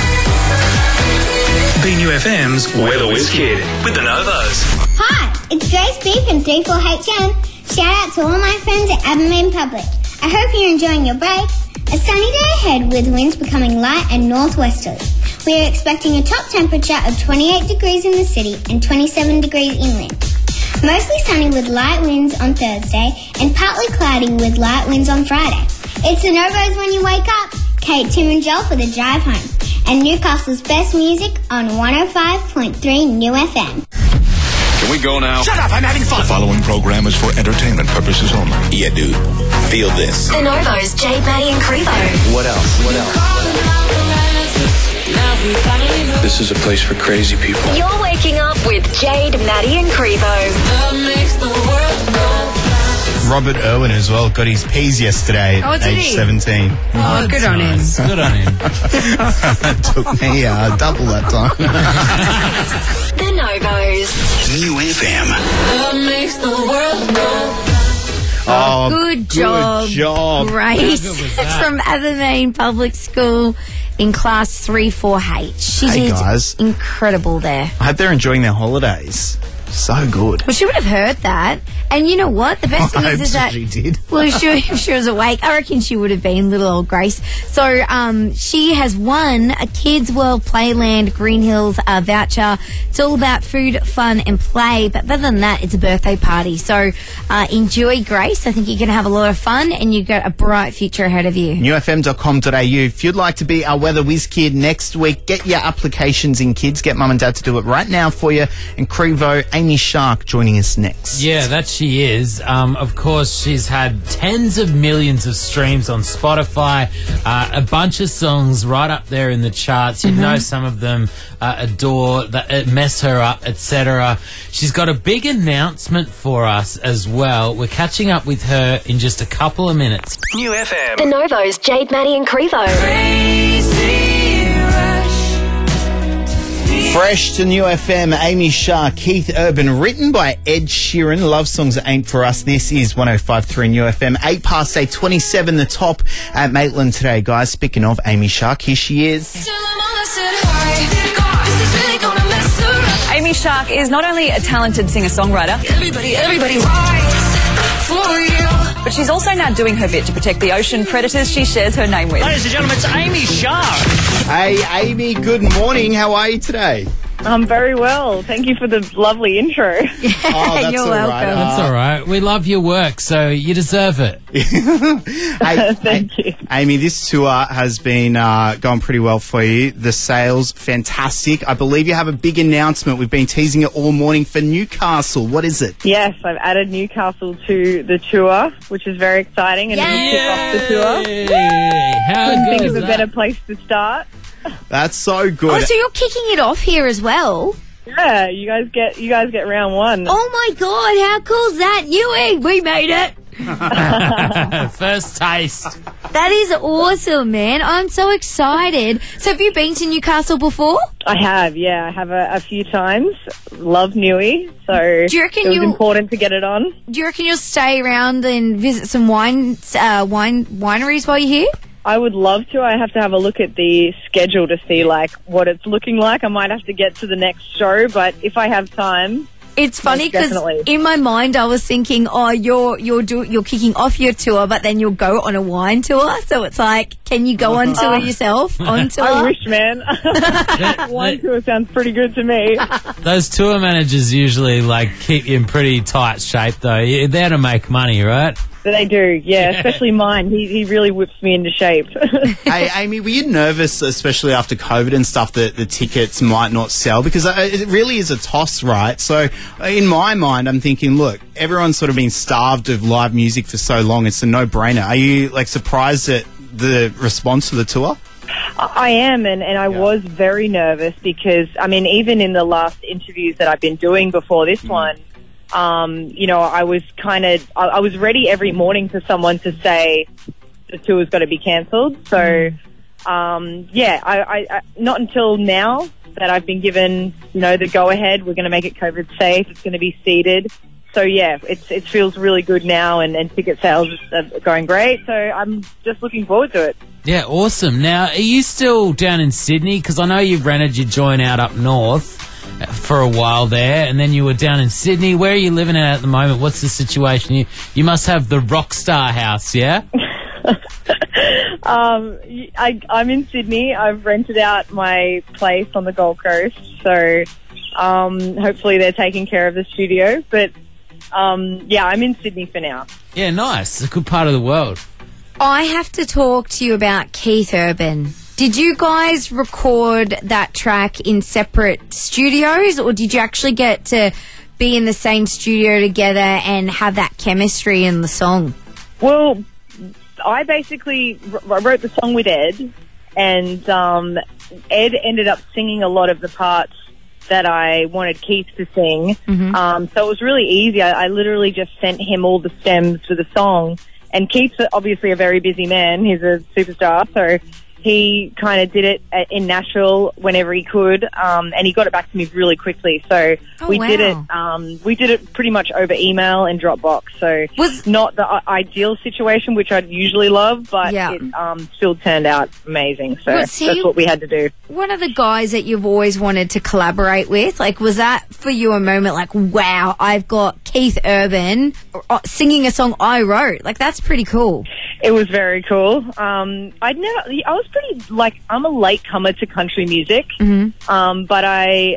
Be New FM's Weather Whiz Kid with the Novos. Hi, it's Grace B from 34HM. Shout out to all my friends at Abermain Public. I hope you're enjoying your break. A sunny day ahead with winds becoming light and northwesterly. We are expecting a top temperature of 28 degrees in the city and 27 degrees inland. Mostly sunny with light winds on Thursday and partly cloudy with light winds on Friday. It's the Novos when you wake up. Kate, Tim and Joel for the drive home. And Newcastle's best music on 105.3 New FM. Can we go now? Shut up, I'm having fun. The following program is for entertainment purposes only. Yeah, dude. Feel this. The Novos, Jade, Maddie and Crevo. What else? What else? This is a place for crazy people. You're waking up with Jade, Maddie and Crevo. Robert Irwin as well got his P's yesterday Oh, at did age he? 17. Oh, good on him. Good on him. Took me double that time. The Novos. New FM. Oh, Good job. Good job. Grace How good was that? from Abermain Public School in class 3-4H. She Hey, did guys. incredible there. I hope they're enjoying their holidays. So good. Well, she would have heard that. And you know what? The best thing I is hope that... she did. Well, if she was awake, I reckon she would have been, little old Grace. So she has won a Kids World Playland Green Hills voucher. It's all about food, fun and play. But other than that, it's a birthday party. So enjoy, Grace. I think you're going to have a lot of fun and you've got a bright future ahead of you. newfm.com.au. If you'd like to be our Weather Whiz Kid next week, get your applications in, kids. Get mum and dad to do it right now for you. And Crevo, Amy Shark joining us next. Yeah, that she is. Of course, she's had tens of millions of streams on Spotify, a bunch of songs right up there in the charts. You know some of them adore, that mess her up, etc. She's got a big announcement for us as well. We're catching up with her in just a couple of minutes. New FM. The Novos, Jade, Maddie and Crevo. Fresh to New FM, Amy Shark, Keith Urban, written by Ed Sheeran. Love songs that ain't for us. This is 105.3 New FM. 8:27, the top at Maitland today, guys. Speaking of Amy Shark, here she is. Amy Shark is not only a talented singer-songwriter. Everybody rides for you. but she's also now doing her bit to protect the ocean predators she shares her name with. Ladies and gentlemen, it's Amy Shah. Hey, Amy, good morning. How are you today? I'm very well. Thank you for the lovely intro. Oh, that's You're all welcome. right. That's all right. We love your work, so you deserve it. Thank you. Amy, this tour has been going pretty well for you. The sales, fantastic. I believe you have a big announcement. We've been teasing it all morning for Newcastle. What is it? Yes, I've added Newcastle to the tour, which is very exciting, and it'll kick off the tour. How Couldn't good think is of a that? better place to start. That's so good. Oh, so you're kicking it off here as well? Yeah, you guys get round one. Oh my God, how cool is that? We made it. First taste. That is awesome, man. I'm so excited. So have you been to Newcastle before? I have, yeah. I have a few times. Love Newey, so Do you reckon it was you'll- important to get it on. Do you reckon you'll stay around and visit some wineries while you're here? I would love to. I have to have a look at the schedule to see like what it's looking like. I might have to get to the next show, but if I have time, It's funny because definitely. in my mind I was thinking, oh, you're kicking off your tour, but then you'll go on a wine tour. So it's like, can you go on tour yourself? On tour? I wish, man. One tour sounds pretty good to me. Those tour managers usually like keep you in pretty tight shape, though. You're there to make money, right? They do, yeah. Especially mine. He really whips me into shape. Hey, Amy, were you nervous, especially after COVID and stuff, that the tickets might not sell? Because it really is a toss, right? So in my mind, I'm thinking, look, everyone's sort of been starved of live music for so long. It's a no-brainer. Are you, like, surprised at the response to the tour? I am, and I was very nervous because, I mean, even in the last interviews that I've been doing before this one, you know, I was I was ready every morning for someone to say the tour's got to be cancelled. So, yeah, I not until now that I've been given, you know, the go-ahead. We're going to make it COVID safe. It's going to be seated. So, yeah, it feels really good now, and ticket sales are going great. So I'm just looking forward to it. Yeah, awesome. Now, are you still down in Sydney? Because I know you rented your joint out up north for a while there, and then you were down in Sydney. Where are you living at the moment? What's the situation? You must have the Rockstar house, yeah? I'm in Sydney. I've rented out my place on the Gold Coast, so hopefully they're taking care of the studio. But yeah, I'm in Sydney for now. Yeah, nice. It's a good part of the world. I have to talk to you about Keith Urban. Did you guys record that track in separate studios, or did you actually get to be in the same studio together and have that chemistry in the song? Well, I basically wrote the song with Ed, and Ed ended up singing a lot of the parts that I wanted Keith to sing. So it was really easy. I literally just sent him all the stems for the song. And Keith's obviously a very busy man. He's a superstar, so he kind of did it in Nashville whenever he could, and he got it back to me really quickly. So we did it pretty much over email and Dropbox. So not the ideal situation, which I'd usually love, but it still turned out amazing. So that's what we had to do. One of the guys that you've always wanted to collaborate with, like, was that for you a moment like, wow, I've got Keith Urban singing a song I wrote? Like, that's pretty cool. It was very cool. I was pretty, like, I'm a late comer to country music, but I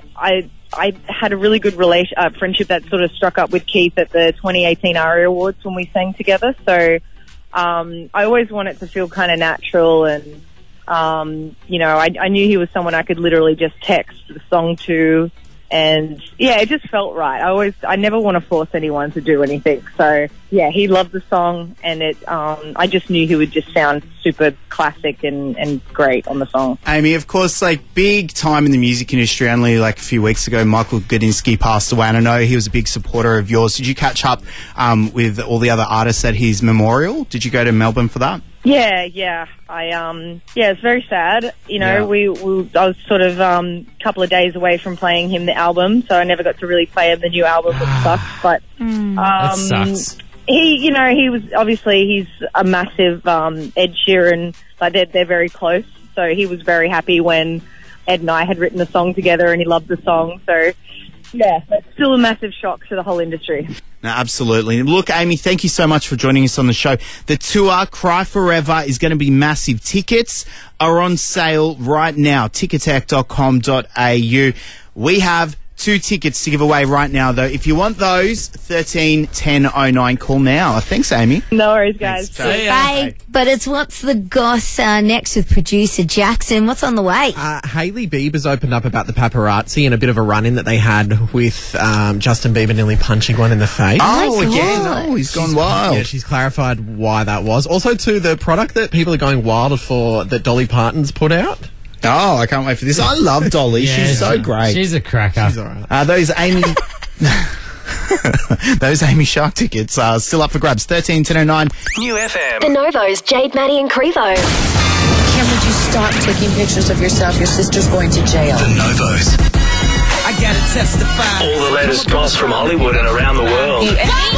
had a really good friendship that sort of struck up with Keith at the 2018 ARIA Awards when we sang together. So I always want it to feel kind of natural, and you know, I knew he was someone I could literally just text the song to. And yeah, it just felt right. I never want to force anyone to do anything. So yeah, he loved the song, and I just knew he would just sound super classic and great on the song. Amy, of course, like, big time in the music industry. Only like a few weeks ago, Michael Gudinski passed away, and I know he was a big supporter of yours. Did you catch up with all the other artists at his memorial? Did you go to Melbourne for that? Yeah. It's very sad. You know, I was sort of a couple of days away from playing him the album, so I never got to really play him the new album, which sucks. But that sucks. He's a massive Ed Sheeran. Like, they're very close, so he was very happy when Ed and I had written the song together, and he loved the song. So yeah, it's still a massive shock to the whole industry. No, absolutely. Look, Amy, thank you so much for joining us on the show. The tour, Cry Forever, is going to be massive. Tickets are on sale right now. Ticketek.com.au. We have 2 tickets to give away right now, though. If you want those, 13 10 09. Call now. Thanks, Amy. No worries, guys. Bye. But it's What's the Goss next with producer Jackson. What's on the way? Hailey Bieber's opened up about the paparazzi and a bit of a run-in that they had with Justin Bieber nearly punching one in the face. Oh, again. Oh, he's gone wild. Yeah, she's clarified why that was. Also, too, the product that people are going wild for that Dolly Parton's put out. Oh, I can't wait for this. I love Dolly. Yeah, she's so great. She's a cracker. She's all right. Those Amy... Those Amy Shark tickets are still up for grabs. 13 10 09. New FM. The Novos, Jade, Maddie and Crevo. Kim, would you stop taking pictures of yourself? Your sister's going to jail. The Novos. I gotta testify. All the latest goss from Hollywood and around the world.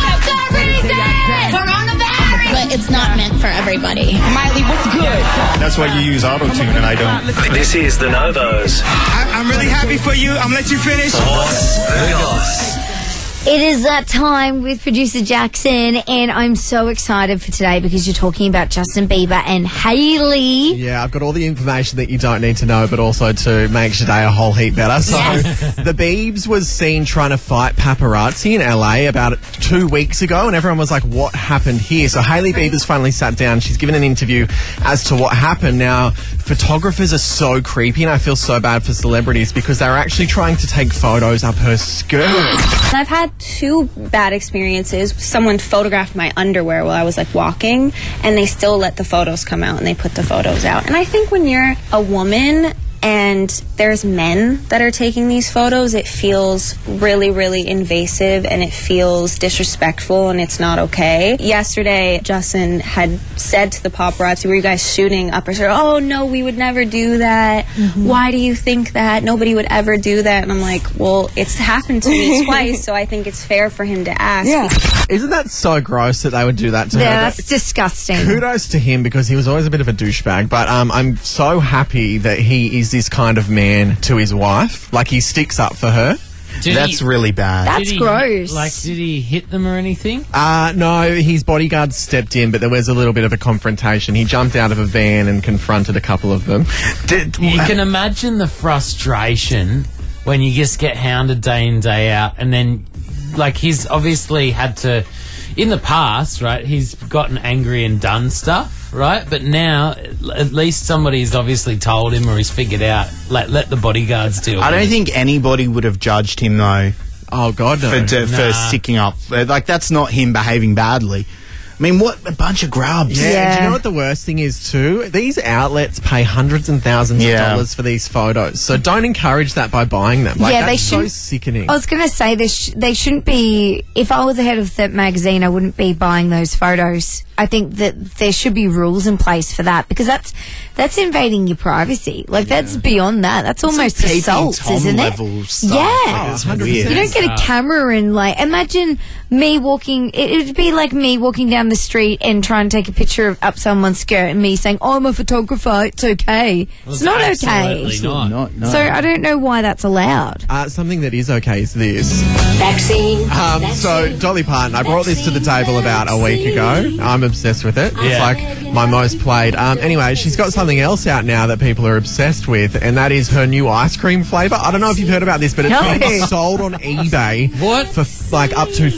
But it's not meant for everybody. Miley, what's good? That's why you use auto-tune and I don't. This is The Novos. I'm really happy for you. I'm gonna let you finish. What's the Goss? It is that time with producer Jackson, and I'm so excited for today because you're talking about Justin Bieber and Hailey. Yeah, I've got all the information that you don't need to know, but also to make your day a whole heap better. So, the Biebs was seen trying to fight paparazzi in LA about 2 weeks ago, and everyone was like, what happened here? So, Hailey Bieber's finally sat down. She's given an interview as to what happened. Now, photographers are so creepy, and I feel so bad for celebrities because they're actually trying to take photos up her skirt. I've had 2 bad experiences. Someone photographed my underwear while I was like walking, and they still let the photos come out and they put the photos out. And I think when you're a woman and there's men that are taking these photos, it feels really, really invasive and it feels disrespectful and it's not okay. Yesterday, Justin had said to the paparazzi, were you guys shooting up her skirt? Oh, no, we would never do that. Why do you think that? Nobody would ever do that. And I'm like, well, it's happened to me twice, so I think it's fair for him to ask. Yeah. Isn't that so gross that they would do that to her? Yeah, that's disgusting. Kudos to him because he was always a bit of a douchebag, but I'm so happy that he is this kind of man to his wife. Like, he sticks up for her. That's really bad. That's gross. Did he hit them or anything? No, his bodyguard stepped in, but there was a little bit of a confrontation. He jumped out of a van and confronted a couple of them. You can imagine the frustration when you just get hounded day in, day out, and then, like, he's obviously had to, in the past, right, he's gotten angry and done stuff, right? But now, at least somebody's obviously told him or he's figured out, let the bodyguards deal with it. I don't think anybody would have judged him, though. Oh, God, no. For sticking up. Like, that's not him behaving badly. I mean, what a bunch of grubs. Yeah. And do you know what the worst thing is too? These outlets pay hundreds and thousands of dollars for these photos. So don't encourage that by buying them. Like, that's so sickening. I was going to say they shouldn't be. If I was the head of that magazine, I wouldn't be buying those photos. I think that there should be rules in place for that because that's invading your privacy. Like, that's beyond that. That's almost like assault, isn't it? Stuff. Yeah. Like, 100%. You don't get a camera and, like, imagine me walking. It would be like me walking down the street and trying to take a picture of up someone's skirt and me saying, "Oh, I'm a photographer. It's okay." Well, it's not okay. Absolutely not. No. So I don't know why that's allowed. Something that is okay is this. Vaccine. So, Dolly Parton, I brought this to the table about a week ago. I'm obsessed with it. It's like my most played. Anyway, she's got something else out now that people are obsessed with, and that is her new ice cream flavour. I don't know if you've heard about this, but it's been sold on eBay for like up to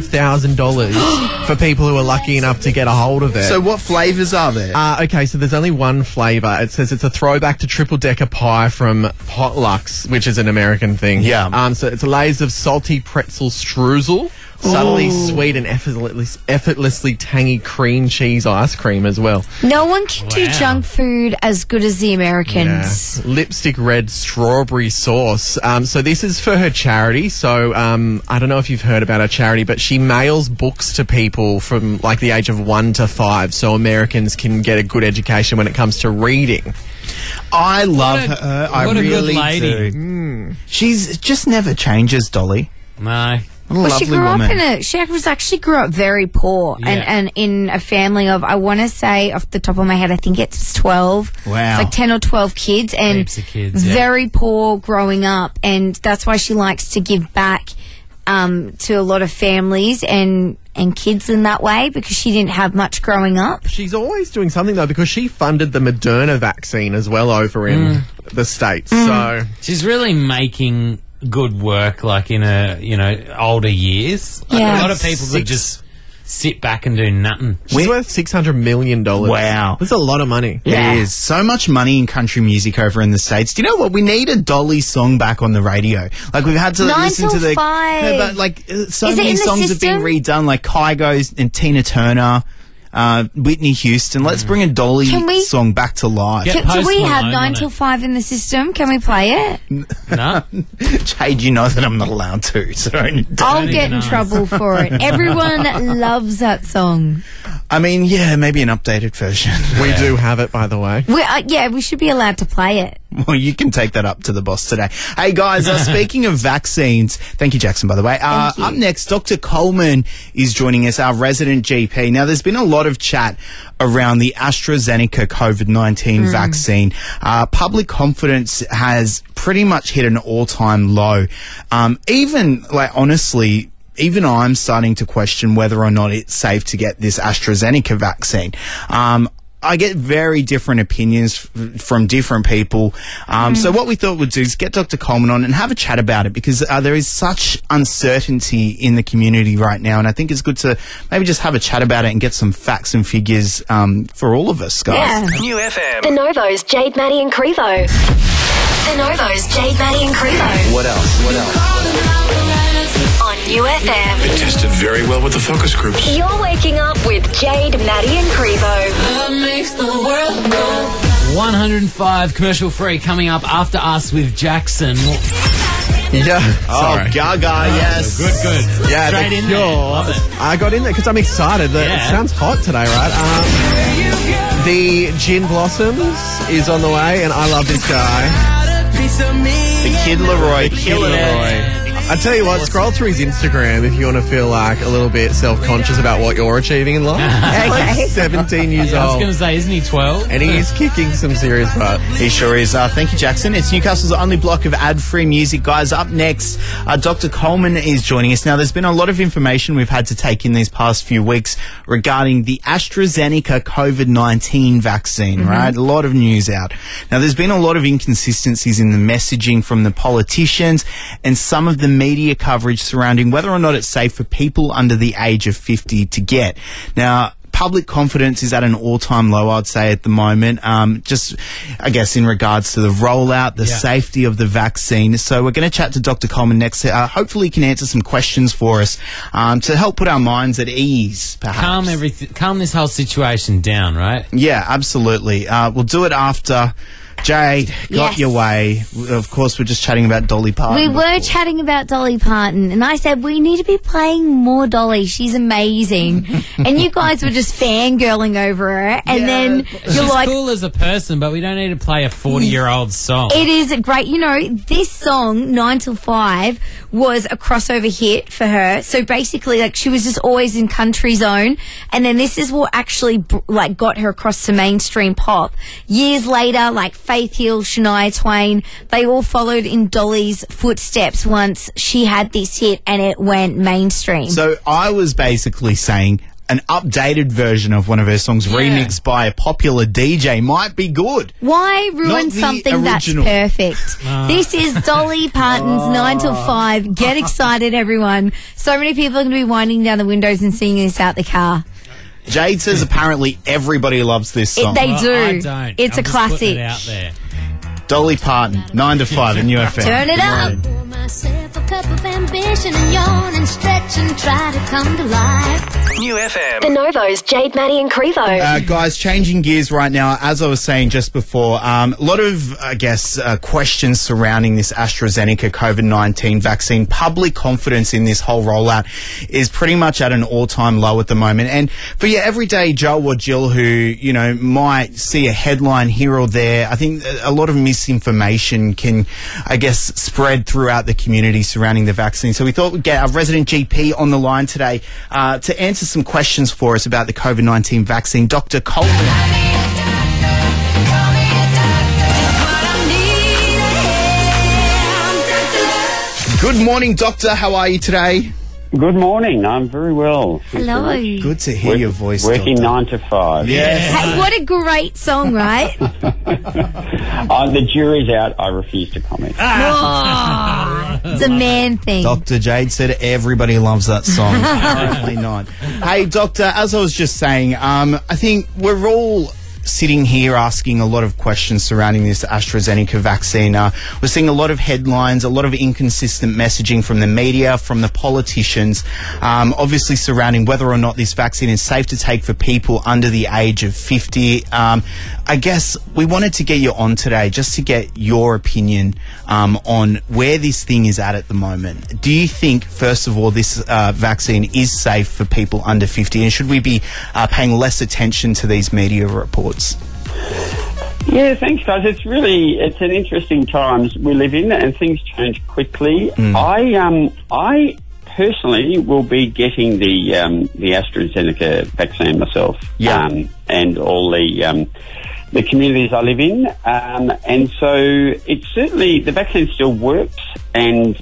$5,000 for people who are lucky enough to get a hold of it. So what flavours are there? Okay, so there's only one flavour. It says it's a throwback to triple decker pie from Potlucks, which is an American thing. Yeah. So it's layers of salty pretzel streusel, subtly sweet and effortlessly tangy cream cheese ice cream as well. No one can do junk food as good as the Americans. Yeah. Lipstick red strawberry sauce. So this is for her charity. So I don't know if you've heard about her charity, but she mails books to people from like the age of 1 to 5 so Americans can get a good education when it comes to reading. I love her. I what a really good lady. do. She's just never changes, Dolly. No. What a Well, she lovely grew woman. up she was actually grew up very poor and in a family of, I want to say off the top of my head, I think it's 12. Wow. It's like 10 or 12 kids and Heaps of kids, yeah. very poor growing up. And that's why she likes to give back to a lot of families and kids in that way, because she didn't have much growing up. She's always doing something, though, because she funded the Moderna vaccine as well over in the States. So she's really making good work, like in older years. Like, Yeah. a lot of people could just sit back and do nothing. she's worth $600 million. Wow. That's a lot of money. It is. So much money in country music over in the States. Do you know what? We need a Dolly song back on the radio. Like, we've had to 9 listen to till the... 5. No, but, like, so Is it many in the songs have been system? redone, like Kygo's and Tina Turner, Whitney Houston. Let's bring a Dolly Can we- song back to life. Get Do Post we have Malone 9 on till it. 5 in the system? Can we play it? No. Jade, you know that I'm not allowed to, so don't... I'll even get in ask. trouble for it. Everyone loves that song. I mean, yeah, maybe an updated version. We do have it, by the way. We should be allowed to play it. Well, you can take that up to the boss today. Hey, guys, speaking of vaccines, thank you, Jackson, by the way. Thank you. Up next, Dr. Coleman is joining us, our resident GP. Now, there's been a lot of chat around the AstraZeneca COVID-19 vaccine. Public confidence has pretty much hit an all-time low. Even I'm starting to question whether or not it's safe to get this AstraZeneca vaccine. I get very different opinions from different people. So what we thought we'd do is get Dr. Coleman on and have a chat about it, because there is such uncertainty in the community right now. And I think it's good to maybe just have a chat about it and get some facts and figures for all of us, guys. Yeah. New FM. The Novo's Jade, Maddie and Crevo. The Novo's Jade, Maddie and Crevo. What else? On New FM. It tested very well with the focus groups. You're waking up with Jade, Maddie and Crevo. 105 commercial free coming up after us with Jackson. Yeah. Oh, Sorry. Gaga, yes. Good. Yeah, Straight the in there. Cure. Love it. I got in there because I'm excited. Yeah. It sounds hot today, right? The Gin Blossoms is on the way, and I love this guy. The Kid Leroy, killing it. I tell you what, scroll through his Instagram if you want to feel like a little bit self-conscious about what you're achieving in life. He's like 17 years I was old. going to say, isn't he 12? And he is kicking some serious butt. He sure is. Thank you, Jackson. It's Newcastle's only block of ad-free music. Guys, up next, Dr. Coleman is joining us. Now, there's been a lot of information we've had to take in these past few weeks regarding the AstraZeneca COVID-19 vaccine, right? A lot of news out. Now, there's been a lot of inconsistencies in the messaging from the politicians and some of the media coverage surrounding whether or not it's safe for people under the age of 50 to get. Now, public confidence is at an all-time low, I'd say, at the moment. Just, I guess, in regards to the rollout, the safety of the vaccine. So we're going to chat to Dr. Coleman next. Hopefully he can answer some questions for us to help put our minds at ease, perhaps. Calm this whole situation down, right? Yeah, absolutely. We'll do it after... Jade, got Yes. your way. Of course, we're just chatting about Dolly Parton. We were chatting about Dolly Parton, and I said we need to be playing more Dolly. She's amazing. And you guys were just fangirling over her, and then She's you're like, cool as a person, but we don't need to play a 40-year-old song. it is great. You know, this song, 9 till 5, was a crossover hit for her. So basically, like, she was just always in country zone, and then this is what actually, got her across to mainstream pop. Years later, like, Faith Hill, Shania Twain, they all followed in Dolly's footsteps once she had this hit and it went mainstream. So I was basically saying an updated version of one of her songs remixed by a popular DJ might be good. Why Not ruin the something original. that's perfect? This is Dolly Parton's 9 till 5. Get excited, everyone. So many people are going to be winding down the windows and singing this out the car. Jade says apparently everybody loves this song. They do. I don't. It's I'm a just putting classic. it out there. Dolly Parton, 9 to 5 in UFM. Turn it up. Pour myself a cup of ambition and yawn and stretch and try to come to life. New FM. The Novo's Jade, Maddie and Crevo. Guys, changing gears right now, as I was saying just before, a lot of, I guess, questions surrounding this AstraZeneca COVID-19 vaccine. Public confidence in this whole rollout is pretty much at an all-time low at the moment. And for your everyday Joe or Jill who, might see a headline here or there, I think a lot of misinformation can, I guess, spread throughout the community surrounding the vaccine. So we thought we'd get our resident GP on the line today to answer some questions for us about the COVID-19 vaccine. Dr. Colton. Good morning, Doctor. How are you today? Good morning. I'm very well. Hello. Good to hear your voice, Working Doctor. 9 to 5. Yes. Hey, what a great song, right? The jury's out. I refuse to comment. Oh, it's a man thing. Dr. Jade said everybody loves that song. Apparently not. Hey, Doctor, as I was just saying, I think we're all sitting here asking a lot of questions surrounding this AstraZeneca vaccine. We're seeing a lot of headlines, a lot of inconsistent messaging from the media, from the politicians, obviously surrounding whether or not this vaccine is safe to take for people under the age of 50. I guess we wanted to get you on today just to get your opinion on where this thing is at the moment. Do you think, first of all, this vaccine is safe for people under 50, and should we be paying less attention to these media reports? Yeah, thanks, guys. It's an interesting times we live in, and things change quickly. I personally will be getting the AstraZeneca vaccine myself, and all the communities I live in, and so it's certainly the vaccine still works, and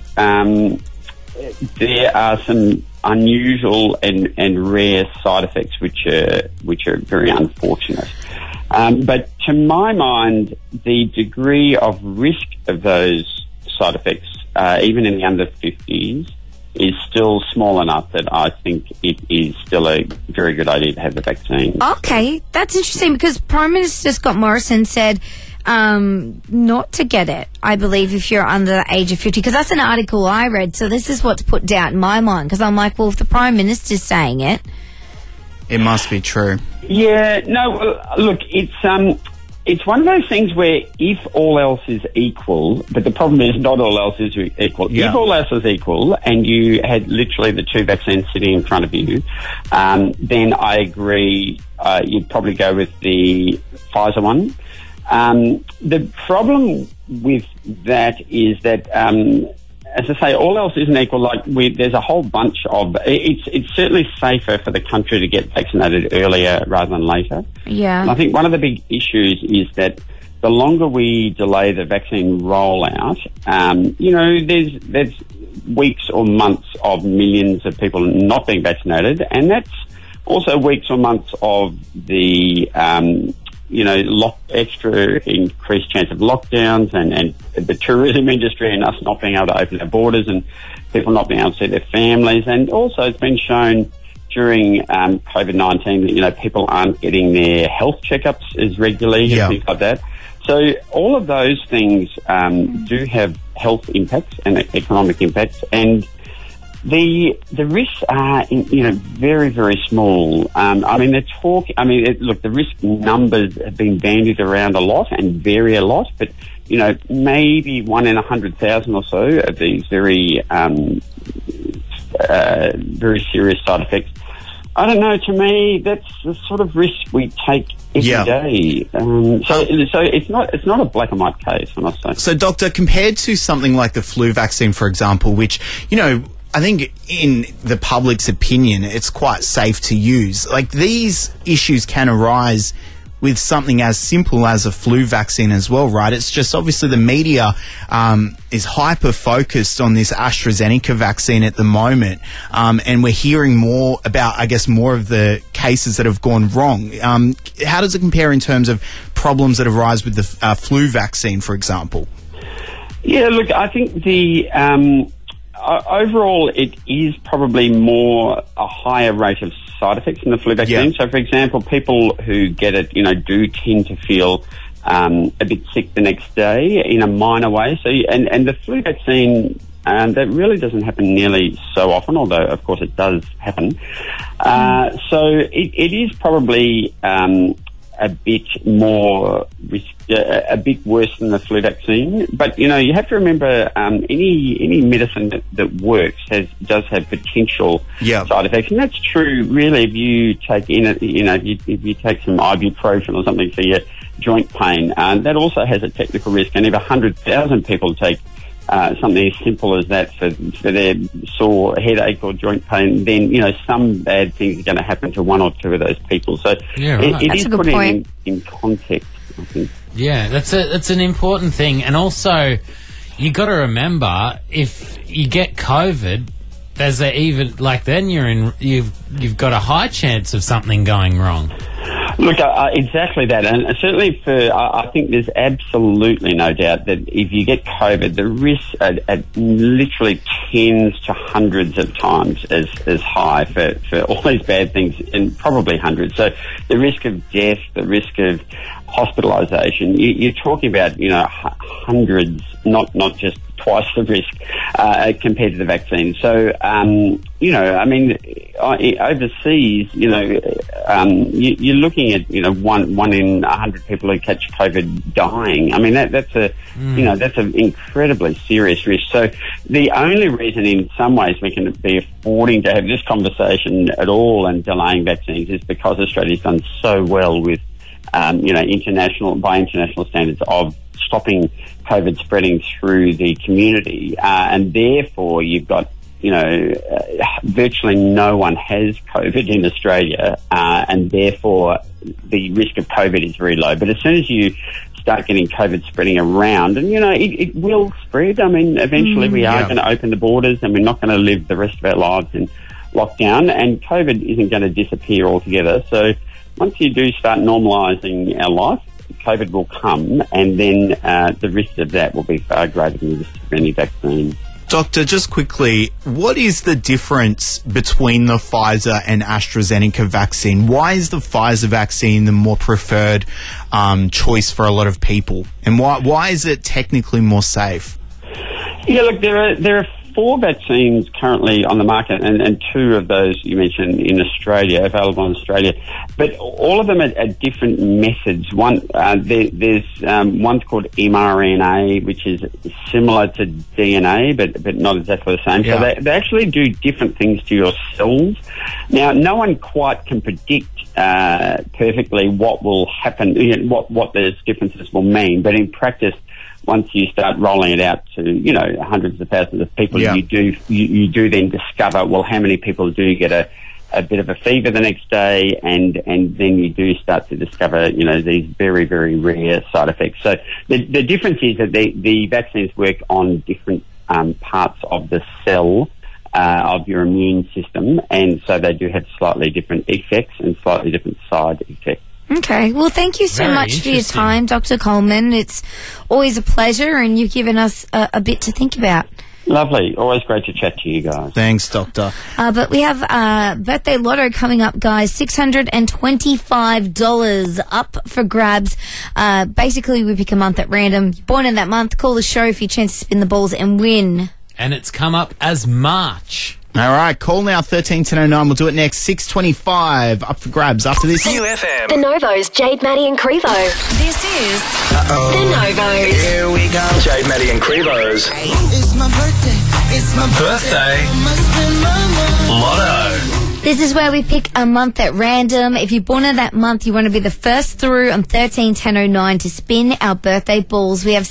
there are some unusual and rare side effects which are very unfortunate. But to my mind, the degree of risk of those side effects, even in the under 50s, is still small enough that I think it is still a very good idea to have the vaccine. Okay, that's interesting because Prime Minister Scott Morrison said not to get it, I believe, if you're under the age of 50, because that's an article I read. So this is what's put doubt in my mind, because I'm like, well, if the Prime Minister's saying it, it must be true. Yeah, no, look, it's one of those things where if all else is equal, but the problem is not all else is equal. Yeah. If all else is equal and you had literally the two vaccines sitting in front of you, then I agree you'd probably go with the Pfizer one. The problem with that is that, as I say, all else isn't equal. Like there's a whole bunch of. It's certainly safer for the country to get vaccinated earlier rather than later. Yeah. And I think one of the big issues is that the longer we delay the vaccine rollout, there's weeks or months of millions of people not being vaccinated, and that's also weeks or months of the extra increased chance of lockdowns and the tourism industry and us not being able to open our borders and people not being able to see their families. And also it's been shown during COVID-19 that, people aren't getting their health checkups as regularly and things like that. So all of those things do have health impacts and economic impacts, and the risks are, very, very small. The risk numbers have been bandied around a lot and vary a lot, but, maybe 1 in 100,000 or so of these very, very serious side effects. I don't know, to me, that's the sort of risk we take every day. So it's not a black and white case, I must say. So, Doctor, compared to something like the flu vaccine, for example, which, I think in the public's opinion, it's quite safe to use. Like, these issues can arise with something as simple as a flu vaccine as well, right? It's just obviously the media is hyper-focused on this AstraZeneca vaccine at the moment, and we're hearing more about, I guess, more of the cases that have gone wrong. How does it compare in terms of problems that arise with the flu vaccine, for example? Yeah, look, I think the... overall, it is probably more a higher rate of side effects in the flu vaccine. Yeah. So, for example, people who get it, do tend to feel a bit sick the next day in a minor way. So, and the flu vaccine, that really doesn't happen nearly so often, although, of course, it does happen. So it is probably a bit more, a bit worse than the flu vaccine. But, you know, you have to remember any medicine that works does have potential side effects. And that's true, really, if you take if you take some ibuprofen or something for your joint pain, that also has a technical risk. And if 100,000 people take something as simple as that for their sore headache or joint pain, then, you know, some bad things are going to happen to one or two of those people. So it is putting in context, I think. Yeah, that's an important thing. And also, you got to remember, if you get COVID, there's then you've got a high chance of something going wrong. Look, exactly that, and certainly I think there's absolutely no doubt that if you get COVID, the risks are literally tens to hundreds of times as high for all these bad things, and probably hundreds. So the risk of death, the risk of hospitalisation, you're talking about, you know, hundreds, not just twice the risk compared to the vaccine. So, you know, I mean, overseas, you know, you're looking at, you know, one in 100 people who catch COVID dying. I mean, that's an incredibly serious risk. So the only reason in some ways we can be affording to have this conversation at all and delaying vaccines is because Australia's done so well with, you know, by international standards of stopping COVID spreading through the community, and therefore you've got, you know, virtually no one has COVID in Australia, and therefore the risk of COVID is very low. But as soon as you start getting COVID spreading around, and, you know, it will spread. I mean, eventually we are going to open the borders, and we're not going to live the rest of our lives in lockdown, and COVID isn't going to disappear altogether. So once you do start normalising our life, COVID will come, and then the risk of that will be far greater than the risk of any vaccine. Doctor, just quickly, what is the difference between the Pfizer and AstraZeneca vaccine? Why is the Pfizer vaccine the more preferred choice for a lot of people? And why is it technically more safe? Yeah, look, there are 4 vaccines currently on the market, and 2 of those you mentioned in Australia, available in Australia. But all of them are different methods. There's one's called mRNA, which is similar to DNA, but not exactly the same. Yeah. So they actually do different things to your cells. Now, no one quite can predict perfectly what will happen, you know, what those differences will mean, but in practice, once you start rolling it out to, you know, hundreds of thousands of people, you do then discover, well, how many people do get a bit of a fever the next day, and then you do start to discover, you know, these very, very rare side effects. So the difference is that the vaccines work on different parts of the cell of your immune system, and so they do have slightly different effects and slightly different side effects. Okay. Well, thank you so Very much for your time, Dr. Coleman. It's always a pleasure, and you've given us a bit to think about. Lovely. Always great to chat to you guys. Thanks, Doctor. But we have Birthday Lotto coming up, guys. $625 up for grabs. Basically, we pick a month at random. Born in that month, call the show for your chance to spin the balls and win. And it's come up as March. All right, call now, 131009. We'll do it next. 625 up for grabs after this. UFM. The Novos, Jade, Maddie and Crevo. This is The Novos. Here we go. Jade, Maddie and Crevo's It's my birthday. It's my birthday Lotto. This is where we pick a month at random. If you're born in that month, you want to be the first through on 131009 to spin our birthday balls. We have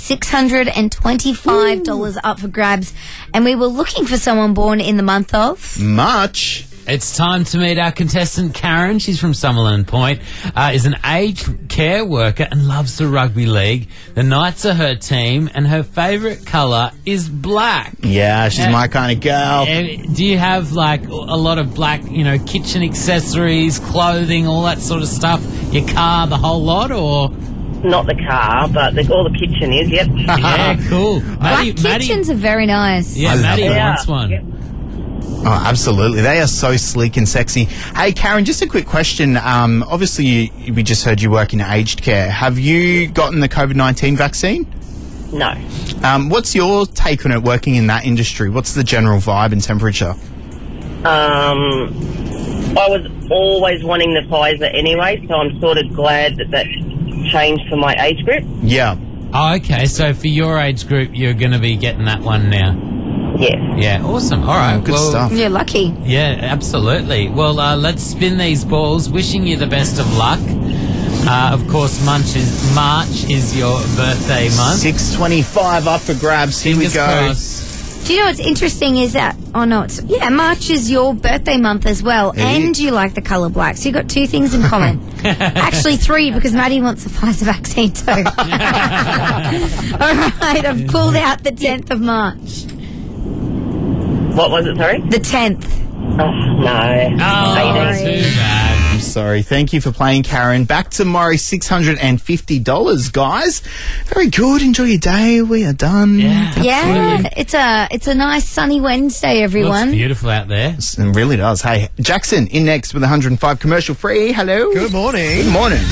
$625 up for grabs, and we were looking for someone born in the month of March. It's time to meet our contestant, Karen. She's from Summerland Point, is an aged care worker and loves the rugby league. The Knights are her team, and her favourite colour is black. Yeah, she's my kind of girl. Do you have, like, a lot of black, you know, kitchen accessories, clothing, all that sort of stuff? Your car, the whole lot, or...? Not the car, but all the kitchen is, yep. Yeah, cool. Black kitchens are very nice. Yeah, Maddie wants one. Yep. Oh, absolutely. They are so sleek and sexy. Hey, Karen, just a quick question. Obviously, we just heard you work in aged care. Have you gotten the COVID-19 vaccine? No. What's your take on it working in that industry? What's the general vibe and temperature? I was always wanting the Pfizer anyway, so I'm sort of glad that changed for my age group. Yeah. Oh, okay. So for your age group, you're going to be getting that one now. Yes. Yeah, awesome. All right. Good stuff. You're lucky. Yeah, absolutely. Well, let's spin these balls. Wishing you the best of luck. Of course, March is your birthday month. 6:25 up for grabs. Here Fingers we go. crossed. Do you know what's interesting is that, March is your birthday month as well, and you like the colour black, so you've got two things in common. Actually, three, because Maddie wants the Pfizer vaccine too. All right, I've pulled out the 10th of March. What was it, sorry? The 10th. Oh, no. Oh, too bad. I'm sorry. Thank you for playing, Karen. Back to Murray's $650, guys. Very good. Enjoy your day. We are done. Yeah, it's a nice sunny Wednesday, everyone. Looks beautiful out there. It really does. Hey, Jackson in next with 105 commercial free. Hello. Good morning. Good morning.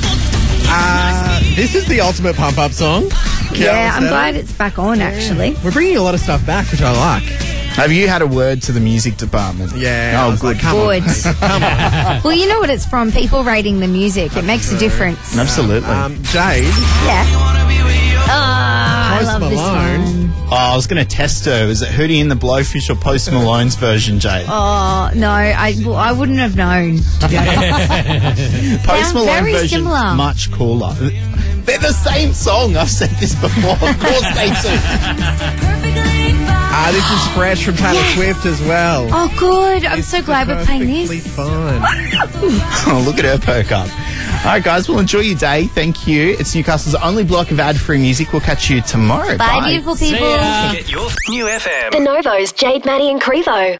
This is the ultimate pump-up song. Yeah, I'm glad it's back on, actually. We're bringing a lot of stuff back, which I like. Have you had a word to the music department? Yeah. Oh, good. Come on. Come on. Well, you know what it's from, people rating the music. It makes a difference. Absolutely. Jade. Yeah. I Post love this Malone. one. Oh, I was going to test her. Was it Hootie and the Blowfish or Post Malone's version, Jade? Oh, no, I wouldn't have known. Post Malone very version, similar. much cooler. They're the same song. I've said this before. Of course they do. This is fresh from Taylor Swift as well. Oh, good. I'm so glad we're playing Perfectly this. fine. Oh, look at her perk up. All right, guys, well, enjoy your day. Thank you. It's Newcastle's only block of ad-free music. We'll catch you tomorrow. Bye, beautiful people. Get your new FM. The Novo's Jade, Maddie and Crevo.